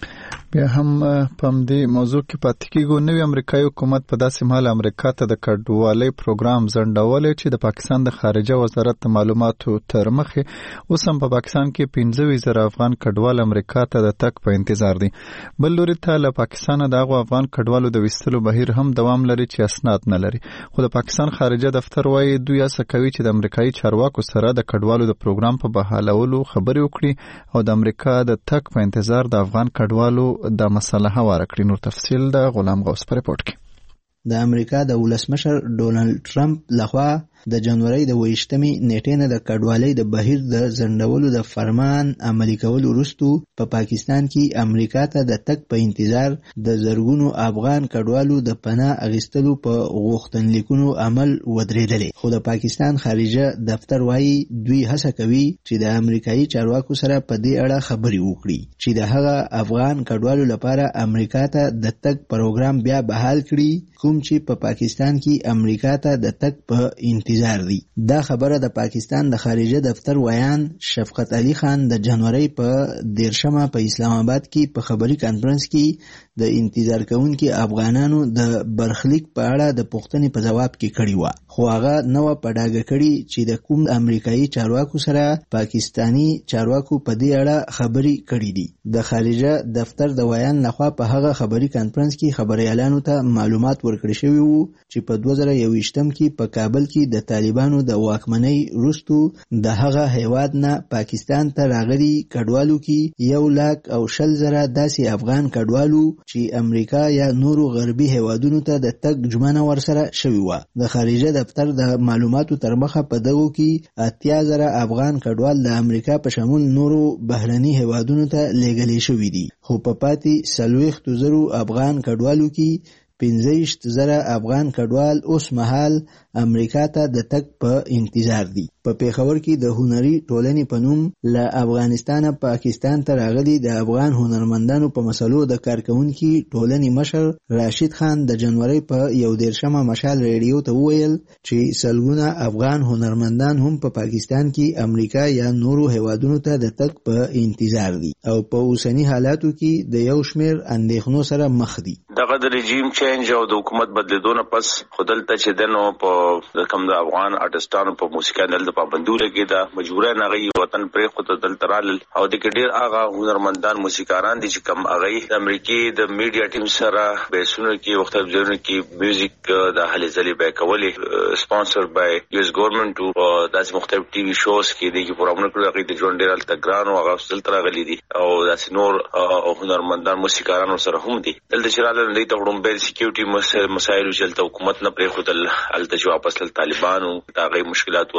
بیا هم په دې موضوع کې پاتې کېږو. نوی امریکایي حکومت په داسې مهال امریکا ته د کډوالۍ پروګرام ځنډولی چې د پاکستان د خارجه وزارت د معلوماتو تر مخې اوس هم په پاکستان کې پنځه ویشت زره افغان کډوال امریکا ته د تګ په انتظار دي. بل لوري ته له پاکستانه د هغو افغان کډوالو د ویستلو بهیر هم دوام لري چې اسناد نه لري. خو د پاکستان خارجه دفتر وایي دوی هڅه کوي چې د امریکایي چارواکو سره د کډوالو د پروګرام په بحالولو خبرې وکړي او د امریکا د تګ په انتظار د افغان کډوالو دا مسله هواره کړي. نور تفصیل د غلام غوث په ریپورت کې. د امریکا د ولسمشر ډونالد ټرمپ لخوا د جنوري د ویشتمې نیټې نه د کډوالۍ د بهیر د ځنډولو د فرمان عملي کولو وروسته په پا پاکستان کې امریکا ته د تګ په انتظار د زرګونو افغان کډوالو د پناه اخیستلو په غوښتنلیکونو عمل ودرېدلی. خو د پاکستان خارجه دفتر وایي دوی هڅه کوي چې د امریکایي چارواکو سره په دې اړه خبرې وکړي چې د هغه افغان کډوالو لپاره امریکا ته د تګ پروګرام بیا بحال کړي کوم چې په پا پاکستان کې امریکا ته د تګ په انتظار دي. دا خبره د پاکستان د خارجه دفتر ویان شفقت علي خان د جنوري په دیرشمه په اسلام آباد کې په خبري کانفرنس کې د انتظار کوونکو افغانانو د برخلیک په اړه د پوښتنې په جواب کې کړی و. خو هغه نو په ډاګه کړی چې د کوم امریکایي چارواکو سره پاکستانی چارواکو په دې اړه خبري کړې دي. د خارجه دفتر د ویان لخوا په هغه خبري کانفرنس کې خبريالانو ته معلومات ورکړل شوی وو چې په دوه زره یوویشتم کې په کابل کې د طالبانو د واکمنۍ وروسته د هغه هیواد نه پاکستان ته راغلي کډوالو کې یو لاک او شل زره داسې افغان کډوالو چې امریکا یا نورو غربي هیوادونو ته د تګ ژمنه ورسره شوی و. د خارجه دفتر د معلوماتو تر مخه په دغو کې اتیا زره افغان کډوال د امریکا په شمول نورو بهرني هیوادونو ته لیږل شوي دي. خو په پاتې څلوېښت زره افغان کډوالو کې پنځه ویشت زره افغان کډوال اوس مهال امریکا ته د تګ په انتظار دي. په پیښور کې د هنري ټولنې په نوم له افغانستانه پاکستان ته راغلي د افغان هنرمندانو په مسلو د کارکونکو ټولنې مشر راشد خان د جنوري په یو دیرشمه مشال ریډیو ته وویل چې سلګونه افغان هنرمندان هم په پا پاکستان کې امریکا یا نورو هیوادونو ته د تګ په انتظار دي او په اوسنی حالاتو کې د یو شمیر اندېښنو سره مخ دي. دغه د رژیم چینج او د حکومت بدلیدونه پس خودلته چې دنو په د کوم د افغان آرټستانو په موسیقي نه د پابندو لګي دا مجبوره نه غي وطن پرې خو ته دل ترال او د ډیر هغه هنرمندان موسیقاران دي چې کوم هغه د امریکای د میډیا ټیم سره به سونو کې وخت ځونه کې میوزیک د هلي ځلې به کولې سپانسر بای یو اس ګورنمنت او داس مختلف ټي وي شوز کې دي چې پروګرام کړی د جون ډیرال تګران او هغه سل تر غلي دي او داس نور هنرمندان موسیقاران سره هم دي دلته شراله نه ته وډم به سکیورټي مسایل چې حکومت نه پرې خو دل الته واپس طالبانو دا غي مشکلات ورته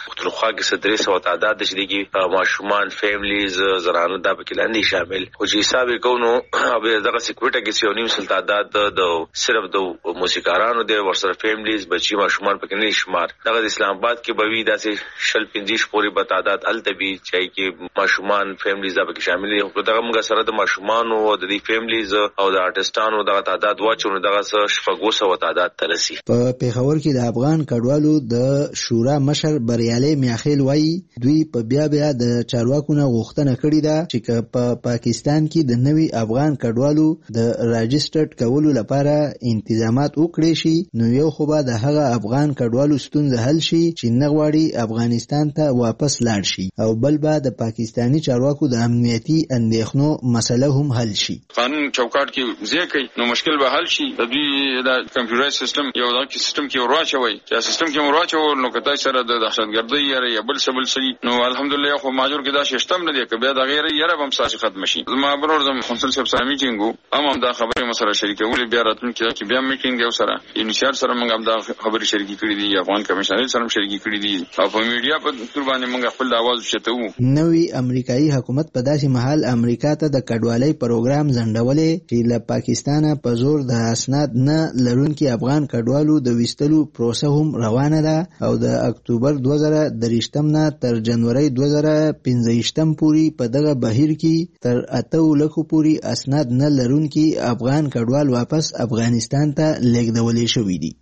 پښتونخوا کې ستري سو تعداد د شديږي ماشومان فیملیز زرانه د پکې لاندې شامل او چې حساب کوو به دغه سکوټه کې سیو نیم سل تعداد د صرف د موسیقارانو د ورسره فیملیز بچي ماشومان پکې نه شمار دغه اسلام آباد کې بوي داسې شل پنځه پورې په تعداد التبي چې کې ماشومان فیملیز د پکې شامل دي دغه موږ سره د ماشومان او د دې فیملیز او د آرټستانو دغه تعداد واچو دغه شپږو سو تعداد ترسي. په پیښور کې د افغان کډوالو د شورا مشر بریالي میاخیل وایي دوی په بیا بیا د چارواکو نه غوښتنه کړې ده چې په پاکستان کې د نوي افغان کډوالو د راجسترډ کولو لپاره انتظامات وکړي شي نو یو خو به د هغه افغان کډوالو ستونزه حل شي چې نه غواړي افغانستان ته واپس لاړ شي او بل به د پاکستانی چارواکو د امنیتي اندېښنو مسله هم حل شي. قانون چوکاټ کې ځکه نو مشکل به حل شي. د دوی د کمپیوټر سیستم یو د سیستم کې ورواچوي چې سیستم کې ورواچو نو کته سره د دهشتګردۍ یا بل څه بل څه نو الحمدلله خو ماجور کې دا سیستم نه دی که بیا د غیر یره هم ساسي ختم شي. ما برور د خونسل صاحب سره میټینګو هم هم دا خبره مسله شریکول بیا راتلون کې چې بیا میټینګ یو سره انشار سره موږ هم دا خبره شریکي کړې دي افغان کمیشنر سره شریکي کړې دي او په میډیا په تور باندې موږ خپل आवाज چتو. نوې امریکایي حکومت په داسې محل امریکا ته د کډوالۍ پروګرام ځنډولې چې له پاکستانه په زور د اسناد نه لرونکي افغان کډوالو د ویستلو پروسه هم روانه ده او د اکتوبر دوه زره دریشتم نه تر جنوري دوه زره پنځه پورې په دغه بهیر کې تر اته لکو پورې اسناد نه لرونکي افغان کډوال واپس افغانستان ته لیږدول شوي دي.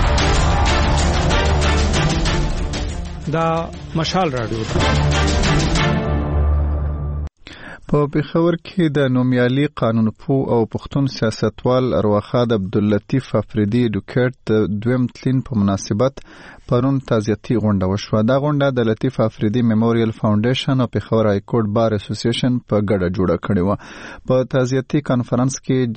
دا مشال راډیو په پیښور کې د نومیالي قانونپوه او پښتون سیاستوال ارواخاد عبداللطیف افریدي ډوکټ د دویم تلین په مناسبت پرون تعزیتي غونډه وشوه. دا غونډه د لطیف افریدي میموریل فاونډیشن او پیښور های کورټ بار اسوسییشن په ګډه جوړه کړې و. په تعزیتي کانفرنس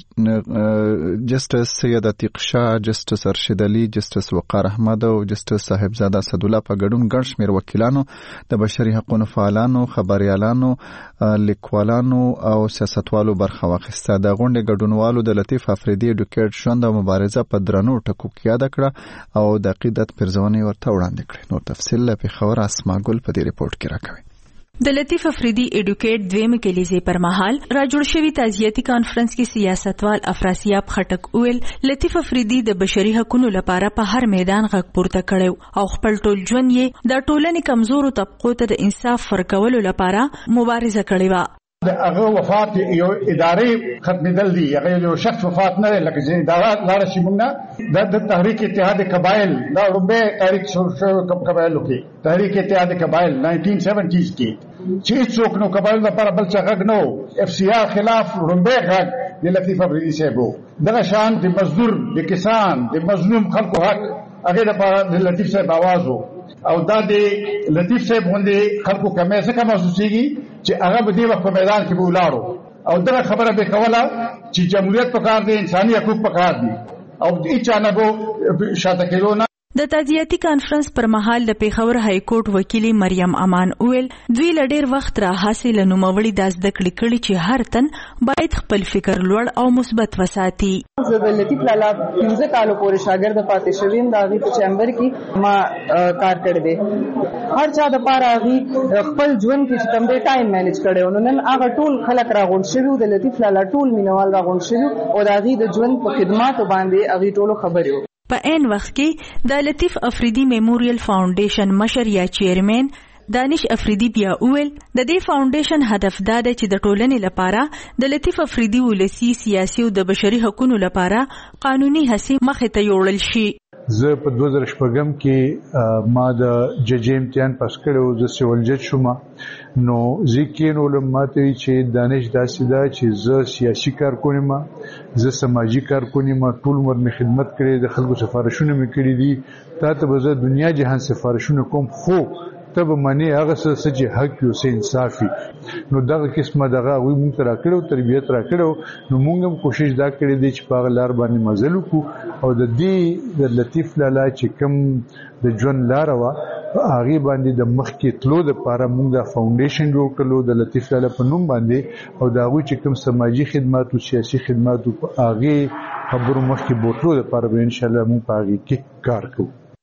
کې جسټس سید عتیق شاه، جسټس ارشد علي، جسټس وقار احمد او جسټس صاحبزاده اسدالله په ګډون ګڼ شمېر وکیلانو، د بشري حقوقو فعالانو، خبريالانو، لیکوالانو او سیاستوالو برخه واخیسته. د غونډې ګډونوالو د لطیف افریدي ډوکټ ژوند او مبارزه په درنو ټکو کې یاد کړه او د عقیدت پرځونې ورته وړاندې کړې. نور تفصیل له پیښور اسما ګل په دې ریپورت کې راکوي. د لطیف افریدي ایډوکیټ دویم کلیزې پر مهال را جوړ شوی تعزیتي کانفرنس کې سیاستوال افراسیاب خټک ویل لطیف افریدي د بشري حقوقو لپاره په هر میدان غږ پورته کړو او خپل ټول ژوند یې د ټولنې کمزورو طبقو ته د انصاف ورکولو لپاره مبارزه کړې و. د هغه وفات یو ادارې ختمېدل دي، هغه یو شخص وفات نه لکه چې اداره لاړه شي موږ د تحریک اتحاد قبایل دا روبه تاریخ شروع شو قبایلو کې تحریک اتحاد قبایل نائنٹین سیونٹیز کې چې څوک نو قبایل لپاره بل څه غږ نو اف سی آر خلاف روبه غږ د لطیف افریدي صاحب دغه شان د مزدور د کسان د مظلوم خلکو حق هغه لپاره د لطیف صاحب आवाज او دا د لطیف صاحب باندې خلکو کمه څه کم محسوسيږي چې هغه به د په میدان کې ولاړو او دا خبره به کوله چې جمهوریت په کار دي، انساني حقوق په کار دي او هیڅ نه به شاته کېدو. د تعزیتي کانفرنس پر مهال د پیښور های کورټ وکیلی مریم امان اویل دوی لډیر وخت را حاصل نوموړي د زده کړې کړي چې هر تن باید خپل فکر لوړ او مثبت وساتي. زه د لطیف لالا پنځه کالو پورې شاګرد پاتې شوم، د هغې په چیمبر کې ما کار کړی دی. هر چا د پاره هغې خپل ژوند کې چې کوم دی ټایم مینج کړی نو نن هغه ټول خلک راغونډ شوي د لطیف لالا ټول مینوال راغونډ شوي او د هغې د ژوند په خدماتو باندې هغې ټولو خبرې وو. په عین وخت کې د لطیف افریدي میموریل فاونډیشن مشر یا چیرمن دانش افریدي بیا اول د دې فاونډیشن هدف دا دی چې د ټولنې لپاره د لطیف افریدي ولسی سیاسي او د بشري حقوقو لپاره قانوني هڅې مخې ته یوړل شي. زه په دوه زره شپږم کې ما د جج امتحان پاس کړو، زه سیول جج شوم. نو ځکه نو لماته چې دانش داسې دا چې زه سیاسي کارکون یم، زه سماجی کارکون یم، ټول عمر می خدمت کړې، د خلکو سفارشونه می کړې دي، تا ته به زه دنیا جهان سفارشونه کوم، خو ته به منی هغه څه چې حق یو سه انصافي. نو دغه قسمه دغه وی مونږ تر کړو، تربیت را کړو، نو مونږ هم کوشش دا کړې دي چې په لار باندې مزل وکړو او د دې د لطیف لالا چې کوم د ژوند لار وا هغه باندې د مخ کې تلو د لپاره مونږ د فاونډیشن جوړ کړو د لطیف لالا په نوم باندې او دا وی چې کوم سماجی خدمات او سیاسي خدمات په هغه خبرو مخ کې بوتلو د لپاره به ان شاء الله مونږ په هغه کې کار کوو.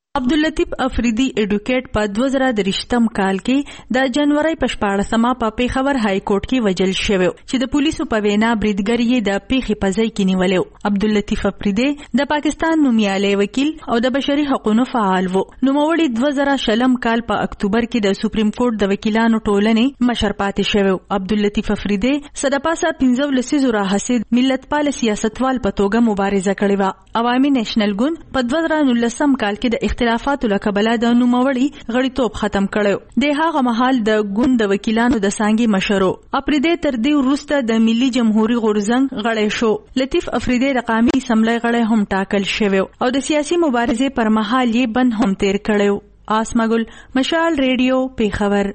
عبداللطیف افریدي اډوکیټ په دوه زره درشتم کال کې د جنوري په شپاړسمه په پیښور های کورټ کې وجل شوی چې د پولیسو په وینا بریدګر یې د پیښې په ځای کې نیولیو. عبداللطیف افریدي د پاکستان نومیالی وکیل او د بشري حقوقو فعال و. نوموړي دوه زره شلم کال په اکتوبر کې د سپریم کورټ د وکیلانو ټولنې مشر پاتې شوی. عبداللطیف افریدي صدپاسه پنځه لسیزو راهیسې ملتپال سیاستوال په توګه مبارزه کړې و. عوامي نېشنل ګوند په دوه زره نولسم کال کې د اختلافاتو له کبله د نوموړي غړیتوب ختم کړو. د هغه مهال د ګوند د وکیلانو د څانګې مشر افریدي تر دې وروسته د ملي جمهوریت غورځنګ غړی شو. لطیف افریدي د قومي اسمبلی غړی هم ټاکل شوی او د سیاسي مبارزې پر مهال یې بند هم تیر کړو. آسمګل مشال ریډیو پیښور.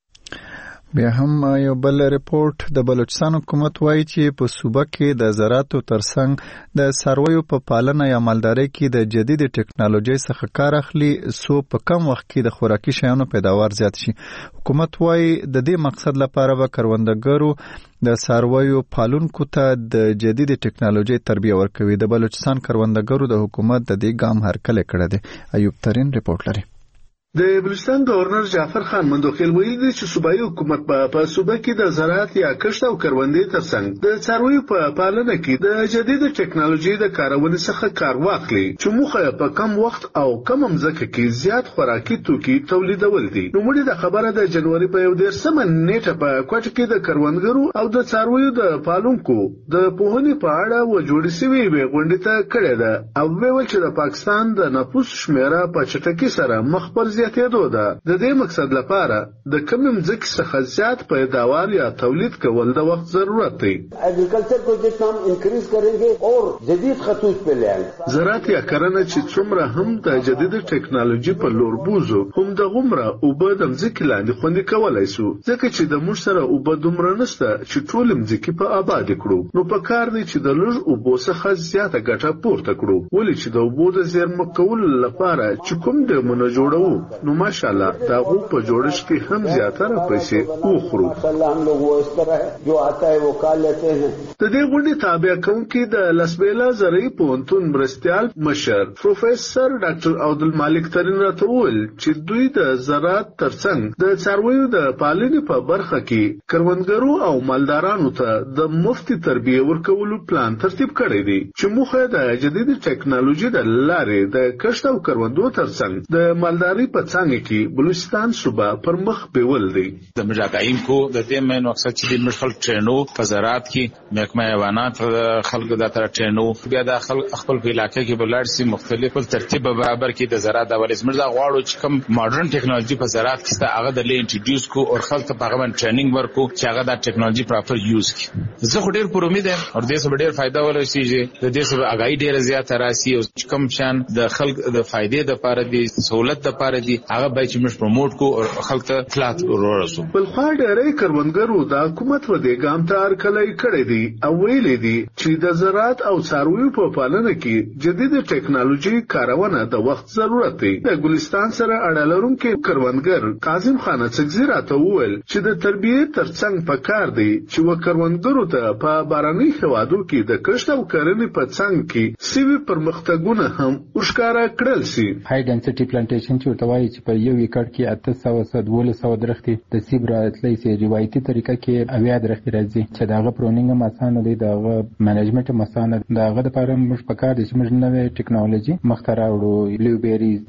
بیا هم یو بل ریپورت د بلوچستان حکومت وایي چې په صوبه کې د زراعتو ترڅنګ د څارویو په پالنه یا مالدارۍ کې د جدید ټکنالوژي څخه کار اخلي سو په کم وخت کې د خوراکي شیانو پیداوار زیات شي. حکومت وایي د دې مقصد لپاره به کروندګرو د څارویو پالونکو ته د جدید ټکنالوژي تربیه ورکوي. د بلوچستان کروندګرو د حکومت د دې ګام هرکلی کړی دی. ایوب ترین ریپورت لري. د بلوچستان گورنر جعفر خان مندوخیل ویلي دی چې صوبایي حکومت په پا صوبه کې د زراعت یا کښت او کروندې ترڅنګ د څارویو په پالنه کې د جدید ټکنالوژي د کارونې څخه کار واخلي چې موخه په کم وخت او کم مځکه کې زیات خوراکي توکي تولیدول دي. نو موږ د خبره د جنوري په یو دیرشمه نیټه په کوټه کې د کروندګرو او د څارویو د پالونکو د پوهنې په اړه و جوړې شوې وي غونډه ته کړې ده او ویل چې د پاکستان د نفوس شمیره په چټکۍ سره مخ پر زیاتېدو ده. د دې مقصد لپاره د کم مځکې څخه زیات پیداوار یا تولید کول د وخت ضرورت دی. اګریکلچر کو جتنا ہم انکریز کریں گے اور جدید خطوط په لایل زراعت یا کرنه چې څومره هم د جدید ټکنالوژي په لور بوزو هم د غمره او به د مځکې لاندې خوندي کولای شو ځکه چې د موږ سره او به دومره نشته چې ټول مځکې په آباد کړو. نو په کار دی چې د لږ او بو څخه زیاته ګټه پورته کړو. ولې چې د اوبو د زیرمه کولو لپاره چې کوم د مونږ جوړو نو ماشاءالله دا غو په جوړش کې هم زیاتره پیسې وخورو. ماشاءالله هم لوگ وہ اس طرح جو آتا ہے وہ کھا لیتے ہیں. د دې غونډې تابع کوونکي د لسبیلا زرعي پوهنتون مرستیال مشر پروفیسور ډاکټر عبدالمالک ترین راته وویل چې دوی د زراعت ترڅنګ د څارویو د پالنې په برخه کې کروندګرو او مالدارانو ته د مفتي تربیه ورکولو پلان ترتیب کړی دی چې موخه د جدید ټکنالوژي د لارې د کښت او کروندو ترڅنګ د مالداري په څنګه کې بلوچستان صوبه پر مخ بیول دی. د مجاهدین کو د دې مین مقصد چې د مشکل ټرینو په زراعت کې محکمه حیوانات خلکو د تر ټرینو بیا د خپل په علاقې کې بلار سي مختلف ترتیب برابر کې د زراعت د ولې زمردا غواړو چې کوم ماډرن ټکنالوژي په زراعت کې ست هغه د لې انټروډیوس کو او خلک په هغه ټریننګ ورکو چې هغه د ټکنالوژي پراپر یوز کړي. زه خو ډیر پر امید یم او دې څه ډیر فائدہ ولې شي چې د دې څه اگای ډیر زیات راسي او کم شان د خلک د فائدې د لپاره دي سہولت د لپاره دي هغه به چې موږ پروموټ کو او خلک ته اطلاعات ورسو. بل خو ډېرې کروندګرو د حکومت و دې ګام ته هرکلی کړی دی او ویلي دي چې د زراعت او څارویو په پالنه کې جدید ټکنالوژي کارونه د وخت ضرورت دی. د ګلستان سره اړه لرونکي کروندګر قاسم خان څګزی راته وویل چې د تربیې ترڅنګ په کار دی چې و کروندګرو ته په باراني هوادو کې د کښت او کرنې په څنګ کې سیوي پرمختګونه هم ورښکاره کړل شي. های ډنسټي پلانټیشن چې ورته وایي چې په یو ایکړ کې اته سوه څخه دولس سوه درختې د سیب راتلی سي روایتي طریقه کې اویا درختې راځي چې دغه پرونینګ هم اسانه دی دغه منیجمنت هم اسانه دی. دغه لپاره موږ په کار دي چې موږ نوې ټکنالوژي مخته راوړو. بلو بیریز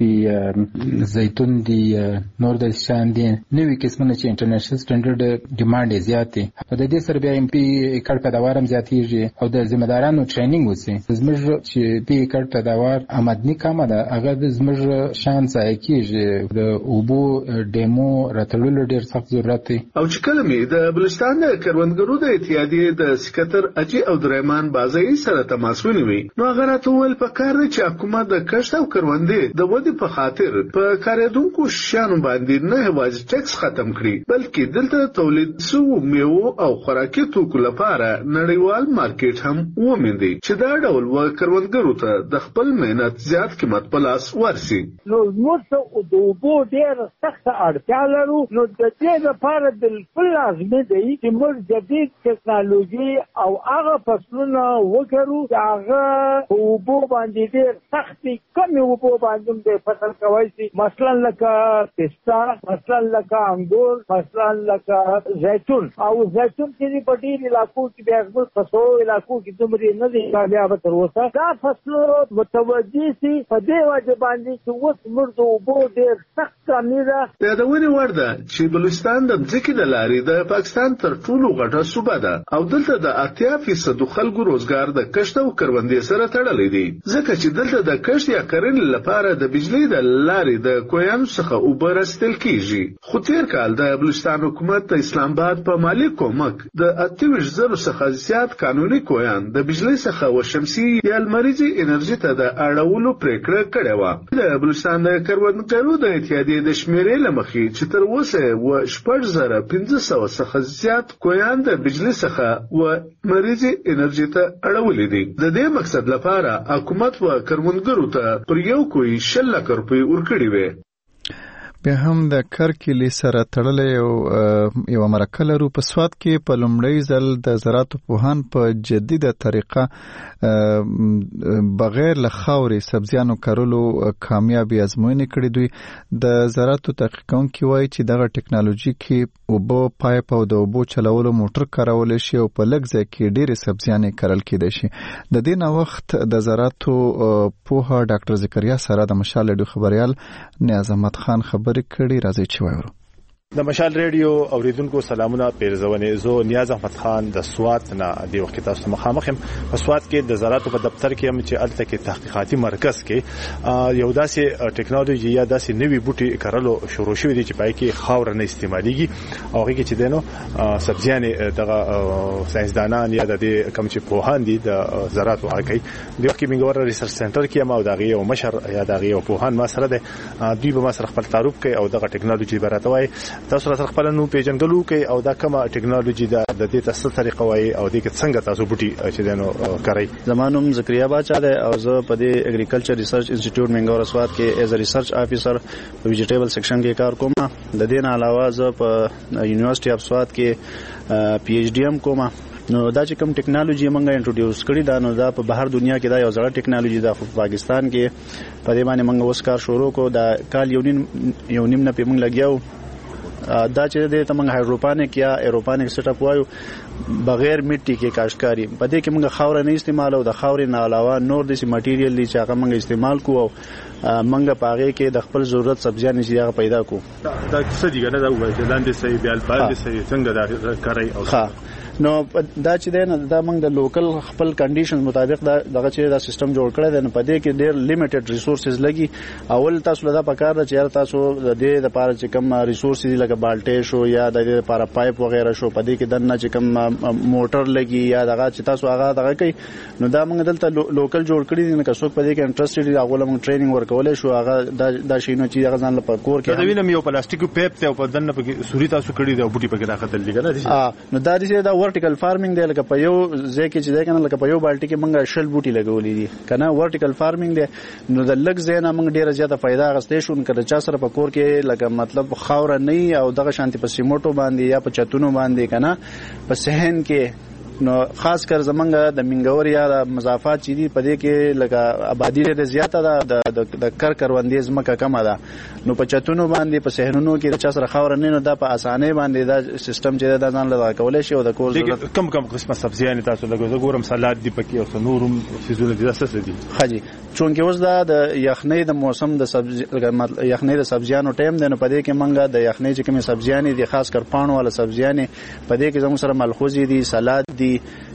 دي زیتون دي نور د شان دي نوې قسمونه چې انټرنیشنل سټانډرډ ډیمانډ زیات دی. په دې سره بیا ایم پی ایکړ پیداوار هم زیاتېږي او د ذمہ دارانو ټریننګ وسی. زموږ چې پی ایکړ پیداوار آمدنی کمه ده هغه د زموږ شان ځای کېږي د اوبو ډیمو راتللو ډیر سخت ضرورت دی. او چې کله مې د بلوچستان د کروندګرو د اتحادیې د سکتر اجي او درایمان بازي سره تماس ونیوي نو هغه راته وویل په کار دی چې حکومت د کښت او کروندې د ودې په خاطر په کارېدونکو شیانو باندې نه یوازې ټیکس ختم کړي بلکې دلته تولید شوو میوو او خوراکي توکو لپاره نړیوال مارکیټ هم وموندي چې دا ډول و کروندګرو ته د خپل مهنت زیات قیمت په لاس ورسي. نو موږ ته د اوبو ډېره سخته اړتیا لرو. نو د دې لپاره بالکل لازمي دی چې موږ جدید ټکنالوژي او هغه فصلونه وکړو چې هغه په اوبو باندې ډېر سخت دي، کمې اوبو باندې د فصل کولی شي، مثلا لکه پستا، مثلا لکه انګور، مثلا لکه زیتون. او زیتون چې په ډېر علاقو کې بیا زموږ په څو علاقو کې دومره نه دي کامیابه تر اوسه. دا فصلونه متوجه شي په دې وجه باندې چې اوس موږ د اوبو ډېر سخت کمي ده. د یادونې وړ ده چې بلوچستان د ځمکې له لارې د پاکستان تر ټولو غټه صوبه ده او دلته د اتیا فیصدو خلکو روزګار د کښت او کروندې سره تړلی دی، ځکه چې دلته د کښت یا کرنې لپاره د بجلۍ د لارې د کویانو څخه اوبه رسیدل کیږي. خو تېر کال د بلوچستان حکومت د اسلام آباد په مالي کومک د اته ویشت زرو څخه زیات قانوني کویان د بجلۍ څخه و شمسي یا لمریزې انرژي ته د اړولو پریکړه کړې وه. د بلوچستان د کروندګرو د اتحادیې د شمیرې له مخې چې تر اوسه و شپږ زره پنځه سوه څخه زیات کویان د بجلۍ څخه و لمریزې انرژي ته اړولې دي. د دې مقصد لپاره حکومت و کروندګرو ته پر یو کوی شل لکه روپۍ ورکړې وې. بیا هم د کرکلي سره تړلې یو یو مرکه لرو. په سوات کې په لومړی ځل د زراعتو پوهان په جدیده طریقه بغیر له خاورې سبزیانو کرلو کامیابي ازموینې کړې. دوی د زراعتو تحقیق کوونکي وایي چې دغه ټکنالوژي کې اوبه پایپ او د اوبو چلولو موټر کارولی شي او په لږ ځای کې ډېرې سبزیانې کرل کېدای شي. د دې نه وخت د زراعتو پوهه ډاکټر ذکریا سره د مشال ریډیو خبریال نیاز احمد خان خبرې کړي. راځي چې وایو د مشال ریډیو اوریدونکو سلامونه، پیرزونې زو نیاز احمد خان د سوات نه دی وخت تاسو مخامخ هم په سوات کې د زراعت په دفتر کې هم چې الته کې تحقیقاتي مرکز کې یو داسې ټکنالوژي یا داسې نوي بوټي کرلو شروع شوې دي چې پای کې خاور نه استعماليږي او هغه کې چې دینو سبزیانې دغه ساينسدانان یا د دې کوم چې پوهان دي د زراعت واقعي د وخت منګور ریسرچ سنټر کې ما او دغه یو مشر یا دغه یو پوهان ما سره ده دوی به ما سره خپل تعارف کوي او دغه ټکنالوژي براتوي تاسو سره خپل نو پیژنګلو کوي او دا کومه ټکنالوژي د دې تاسو طریقه وایي او د څنګه تاسو بوټي چې دنو کوي. زمانوم ذکریا باچا ده او زه په دې اګریکلچر ریسرچ انسټیټیوټ منګور سوات کې ایز ا ریسرچ افیسر په ویجیټیبل سیکشن کې کار کوم. د دې نه علاوه زه په یونیورسيټي اف سوات کې پی ایچ ډی ام کوم. نو دا چې کوم ټکنالوژي موږ انټروډیوس کړی دا نو دا په بهر دنیا کې دا یو ځړه ټکنالوژي ده. په پاکستان کې په دې باندې موږ اوس کار شروع کو. دا کال یو نیم یو نیم نه په موږ لګیاو. دا چې د تمنګ هایدروپانیک یا ایروپانیک سیټ اپ وایو بغیر مټي کې کاشکاری په دې کې موږ خاور نه استعمال او د خاورې نه علاوه نور د سی مټیریل چې هغه موږ استعمال کوو موږ په هغه کې د خپل ضرورت سبزیان چې هغه پیدا کو. دا څه دي ګنه دا وایي لاندې صحیح بیا باندې صحیح څنګه دا کوي او ها نو دا چې دا دا موږ د لوکل خپل کنډیشنز مطابق دا دغه چې دا سیستم جوړ کړی دی. په دې کې ډېر لیمیټډ ریسورسز لګي. اول تاسو لدا پکار د چیر تاسو د دې لپاره چې کوم ریسورسز لکه بالټې شو یا د دې لپاره پایپ وغیرہ شو په دې کې دنه چې کوم موټر لګي یا دغه چې تاسو هغه دغه کوي. نو دا موږ دلته لوکل جوړ کړی دي. نو که څوک په دې کې انټرېستډ دي هغه موږ ټریننګ ورکولای شو. هغه دا شینو چې هغه ځان لپاره کور کې دا وینم یو پلاستیکو پیپ ته په دنه په سوري تاسو کړی دی او بوټي په کې راخدل لګنه. نو دا دې دا ورټیکل فارمینګ لکه په یو ځای کې چې دا کنه لکه په یو بالټي کې موږ شل بوټي لګولې دي کنه ورټیکل فارمینګ دی. نو د لګ ځای نه موږ ډیره زیاته फायदा غستې شو. کله چا سره په کور کې لکه مطلب خاور نه او دغه شانتي په سیموټو باندې یا په چتونو باندې کنه په صحن کې. نو خاص کر زمونږ د منګور یا د مضافات چې دي په دې کې لکه آبادی ډېره زیاته ده د کر کروندې ځمکه کمه ده. نو په چتونو باندې په صحنونو کې چا سره خاور نه نو دا په اسانۍ باندې دا سیستم چې دا ځان لدا کولای شي او د کور ضرورت کم کم قسمه سبزیان تاسو لګو ګورم سلاد دی پکې او نورم فیزول دي اساس دي خاجي چونکه اوس دا د یخنۍ د موسم د سبزی یخنۍ د سبزیانو ټیم دی. نو په دې کې منګه د یخنۍ چې کومه سبزیان دي خاص کر پانو والا سبزیان په دې کې زموږ سره ملخوزي دي، سلاد دي،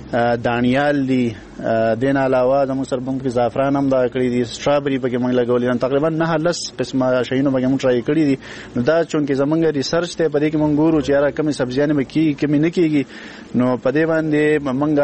دانیال دي. دین علاوه زموږ سره بم کې زعفران هم دا کړی دي، سټرابری پکې موږ لګولې. تقریبا نه لس قسمه شینو پکې موږ ټرای کړی دي. نو دا چونکه زمونږ ریسرچ ته په دې کې موږ ګورو چې را کومې سبزیانې به کی کومې نه کیږي. نو په دې باندې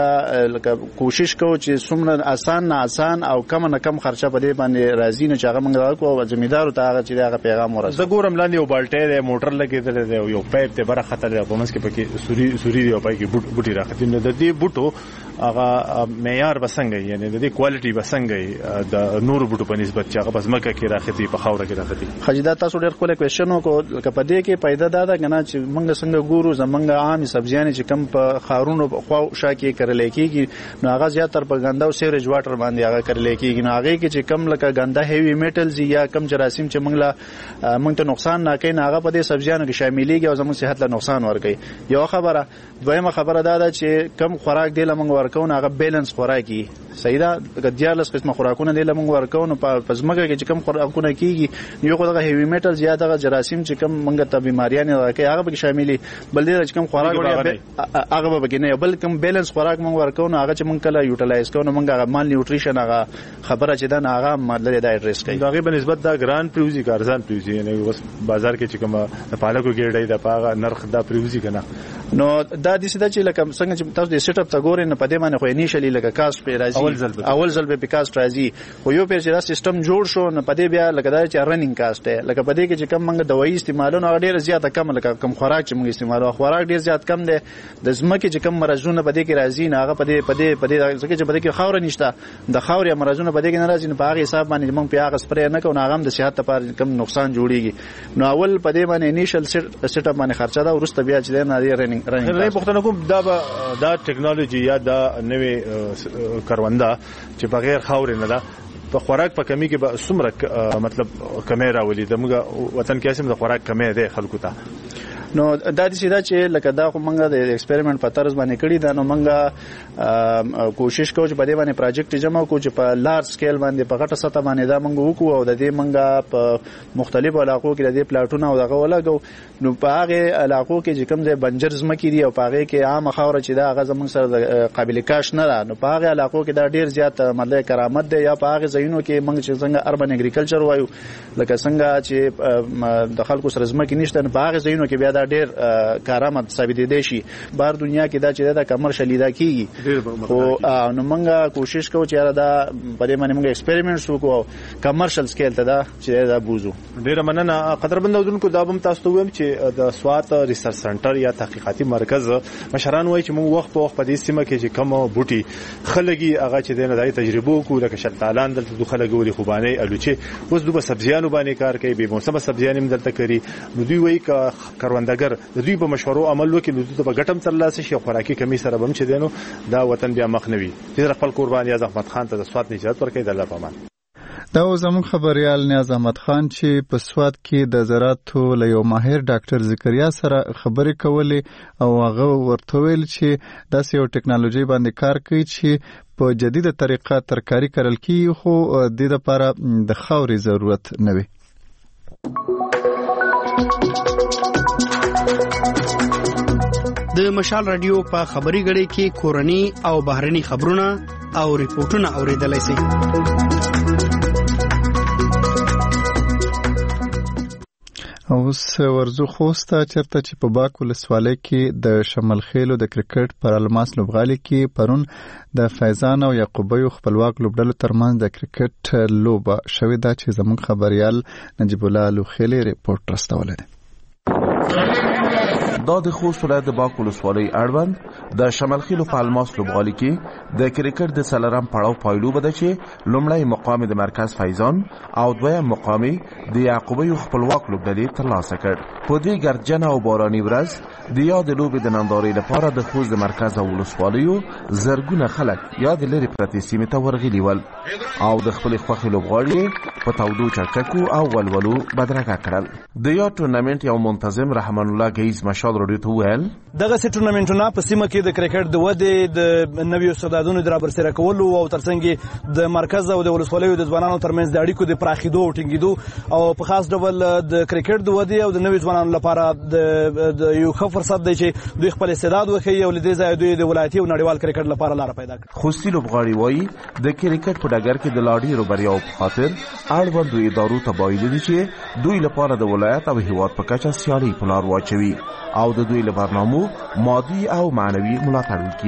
موږ کوشش کوو چې څومره آسان نه آسان او کم نه کم خرچه په دې باندې راځي. نو چې هغه موږ راکو او ځمیدارو ته هغه چې هغه پیغام ورسوي. زه ګورم لاندې یو بالټې دی، موټر لګېدلی دی او یو پایپ ته بره خطر دی په منځ کې پکې سوري سوري دی او پای کې بوټي راختی. نو د دې بوټو هغه معیار بسنګي یعنی د دې کوالټي بسنګي د نور بوټو په نسبت چې هغه بزمکه کې راختی په خوره کې راختی. خجدا تاسو ډېر کوله کوېشن کو کپدې کې پیدا ده کنه چې موږ څنګه ګورو زمونږ عامي سبزیان چې کم په خارونو خو شاکي کړل کېږي نو هغه زیاتره په ګنده او سیوریج واټر باندې هغه کړل کېږي نو هغه کې چې کم لکه ګنده هیوی میټلز یا کم جراثیم چې موږ لا موږ ته نقصان نه کوي هغه په دې سبزیانو کې شاملېږي او زموږ صحت له نقصان ورکوي. یو خبره دویمه خبره دا ده چې کم خوراک دی لمنګ ورکو هغه بیلانس خوراکي صحیح ده ګډیالس قسمه خوراکونه دی لمنګ ورکو نو په پزماګه کې چې کم خوراکونه کیږي یو خدای هیوی میټلز یا دغه جراثیم چې کم موږ ته بیماریان راکوي هغه به شاملې بل دې چې کم خوراک هغه به کې نه بل کم بیلانس خوراک موږ ورکو نو هغه چې موږ کله یوټیلایز کوو موږ هغه مال نیوټریشن هغه خبره چې دا نه هغه مدلې دا ایډریس کوي. دا غي په نسبت دا ګران پریوزي کارزان پریوزي یعنی اوس بازار کې چې کوم پالکو ګېډای د پاغه نرخ دا پریوزي کنه نو دا د سیده چې لکه څنګه چې تاسو د سیټ اپ تا ګورئ نه پدې باندې خو انیشلی لکه کاست په راځي اول ځل اول ځل به کاست راځي خو یو پیر چې دا سیستم جوړ شو نه پدې بیا لکه دا چې رننګ کاست دی لکه پدې کې چې کم موږ دوايي استعمالونه ډېر زیاته کم لکه کم خوراک چې موږ استعمالو خوراک ډېر زیات کم دی د زمکه چې کم مرزونه پدې کې راځي نه هغه پدې پدې پدې چې پدې کې خاور نشته د خاور یا مرزونه پدې کې نه راځي نه په هغه حساب باندې موږ په هغه سپری نه کوو هغه هم د صحت لپاره کم نقصان جوړيږي نو اول پدې باندې انیشل سیټ اپ باندې خرچه دا ورسته بیا چې نه دی رننګ رننګ کوم دا دا ټیکنالوژي یا دا نوې کرونده چې بغیر خاور نه ده په خوراک په کمی کې به څومره مطلب کمی راولي د موږ وطن کې اسیم د خوراک کمی دی خلکو ته نو دا د سیده چې لکه دا خو موږ د ایکسپریمنت په طرز باندې کړی دا نو موږ کوشش کوو چې په دې باندې پروجیکټ جمع کوو چې په لارج سکیل باندې په غټه سطح باندې دا موږ وکړو او د دې موږ په مختلفو علاقو کې د دې پلاټونه او دغه ولګو نو په هغه علاقو کې چې کوم ځای بنجر زمکې دي او په هغه کې عام خاور چې دا هغه زموږ سره قابل کاش نه ده نو په هغه علاقو کې دا ډیر زیات مطلب کرامت دی یا په هغه ځایونو کې موږ چې څنګه اربن اګریکلچر وایو لکه څنګه چې د خلکو سره زمکې نشته نو په هغه ځایونو کې بیا دا ډیر کارآمد ثابت دي شي بهر دنیا کې دا چې دا کمرشل دا کیږي او نو موږ کوشش کوو چې دا په دې باندې موږ ایکسپریمنټس وکړو کمرشل سکیل ته دا چې دا بوزو. ډیر مننه قدرمن اودونکو دا هم تاسو ته وایم چې د سوات ریسرچ سنټر یا تحقیقاتي مرکز مشران وایي چې موږ وخت په وخت په دې سیمه کې چې کوم بوټي خلګي هغه چې د نړۍ تجربه وکړو لکه شلتالان دلته د خلګو ولې خوبانه الوچي اوس دوه سبزیانو باندې کار کوي به موسمه سبزیان هم دلته کوي نو دوی وایي ک کروندګر د دوی په مشورو عمل وکړي نو دوی په ګټم ترلاسه شي خوراکي کمی سره بم چې دینو دا وطن بیا مخ نوي چې خپل قرباني از احمد خان ته د سوات نجات ورکړي د الله په امان. دا زموږ خبريال نیاز احمد خان چې په سوات کې د زراعتو له یو ماهر ډاکټر زکریا سره خبرې کولې او هغه ورته ویل چې داسې یو ټیکنالوژي باندې کار کوي چې په جديده طریقه ترکاری کړل کیږي خو د دې لپاره د خاورې ضرورت نه وي. د مشال رادیو په خبري غړي کې کورني او بهرني خبرونه او ریپورتونه اوریدلای شئ. اوس ورزو خوسته چرته چې په باک ولسوالۍ کې د شمال خېلو د کرکټ پر الماس لوبغالي کې پرون د فیضان او یعقوبیو خپلواک لوبډلو ترمنځ د کرکټ لوبه شوې ده چې زموږ خبريال نجیب الله لوخيلي ریپورت راستولی دی. دا د خوست ولایت د باک ولسوالۍ اړوند د شمال خېلو په الماس لوبغالي کې د کرکټ د څلورم پړاو پایلو بده چې لومړی مقام د مرکز فیضان او دویم مقام د یعقوبیو خپلواک لوبډلې ترلاسه کړ. په دې ګردجنه او باراني ورځ د یاد لوبې د نندارې لپاره د خوست د مرکز او ولسوالیو زرګونه خلک یا د لرې پرتې سیمې ته ورغلي ول او د خپلې خوښې لوبغاړي په تودو چکچکو او ولولو بدرګه کړل. د یاد ټورنمنټ یو منتظم رحمان الله ګیز مشال رادیو ته ویل دغه سي ټورنمنټونه په سیمه کې د کرکټ د ودې د نویو استعدادونو د رابرسېره کولو او ترڅنګ د مرکز او د ولسوالیو د ځوانانو ترمنځ د اړیکو د پراخېدو او ټینګېدو او په خاص ډول د کرکټ د ودې او د نویو ځوانانو لپاره د یو ښه فرصت دی چې دوی خپل استعداد وښیي او له دې ځایه دوی د ولایتي او نړیوال کرکټ لپاره لاره پیدا کړي. خوستي لوبغاړي وایي د کرکټ په ډګر کې د لا ډېرو بریاو په خاطر اړوندو ادارو ته بایلي دي چې دوی لپاره د ولایت او هیواد په کچه سیالي په لار واچوي او د دوی له برنامو مادي او معنوي ملاتړ وکړي.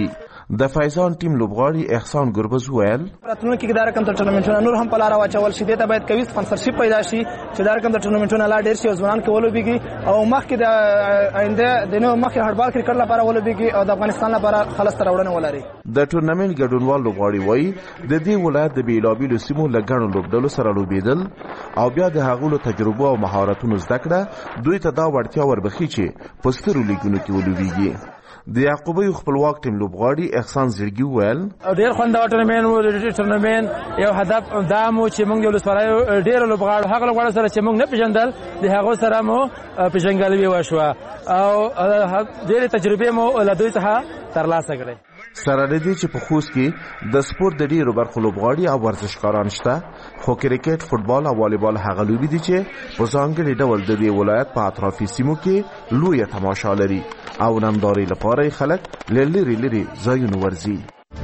د فیضان ټیم لوبغاړي احسان ګربز ویل راتلونکي کې دا رقم تر ټورنمنټونو نور هم په لار واچول شي ته باید کوي سپانسرشپ پیدا شي چې دا رقم تر ټورنمنټونو لا ډیر شي او ځوانان کې ولوبېږي او مخکې د آینده د نو مخکې هډبال کرکټ لپاره ولوبېږي او د افغانستان لپاره خلاص تر وړاندې ولري. د ټورنمنټ ګډونوال لوبغاړي وایي د دې ولایت د بیلابیلو سیمو له ګڼو لوبډلو سره لوبېدل او بیا د هغو له تجربو او مهارتونو زده کړه دوی ته دا وړتیا وربخي چې په سترو لیګونو کې ولوبېږي. د یعقوبی خپلواک ټیم لوبغاړي احسان زرګي ویل ډېر خوندور ټورنمنټ و. ټورنمنټ یو هدف دا مو چې موږ یو لسپارای ډېر لوبغاړو هغه لوبغاړو سره چې موږ نه پیژندل د هغو سره مو پیژنګلوي وشوه او ډېرې تجربې مو له دوی څخه ترلاسه کړې. سره لدی چې په خوست کې د سپورت د ډیرو برخو لوبغاړي او ورزشکاران شته خو کرکټ، فوتبال او والیبال هغه لوبې دي چې په ځانګړي ډول د دې ولایت په اطرافي سیمو کې لویه تماشا لري او نندارې لپاره خلک له لرې لرې ځایونو ورځي.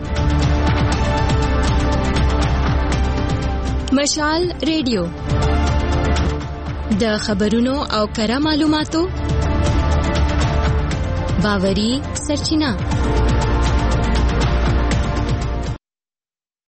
مشال ریډیو د خبرونو او کره معلوماتو باوري سرچینه.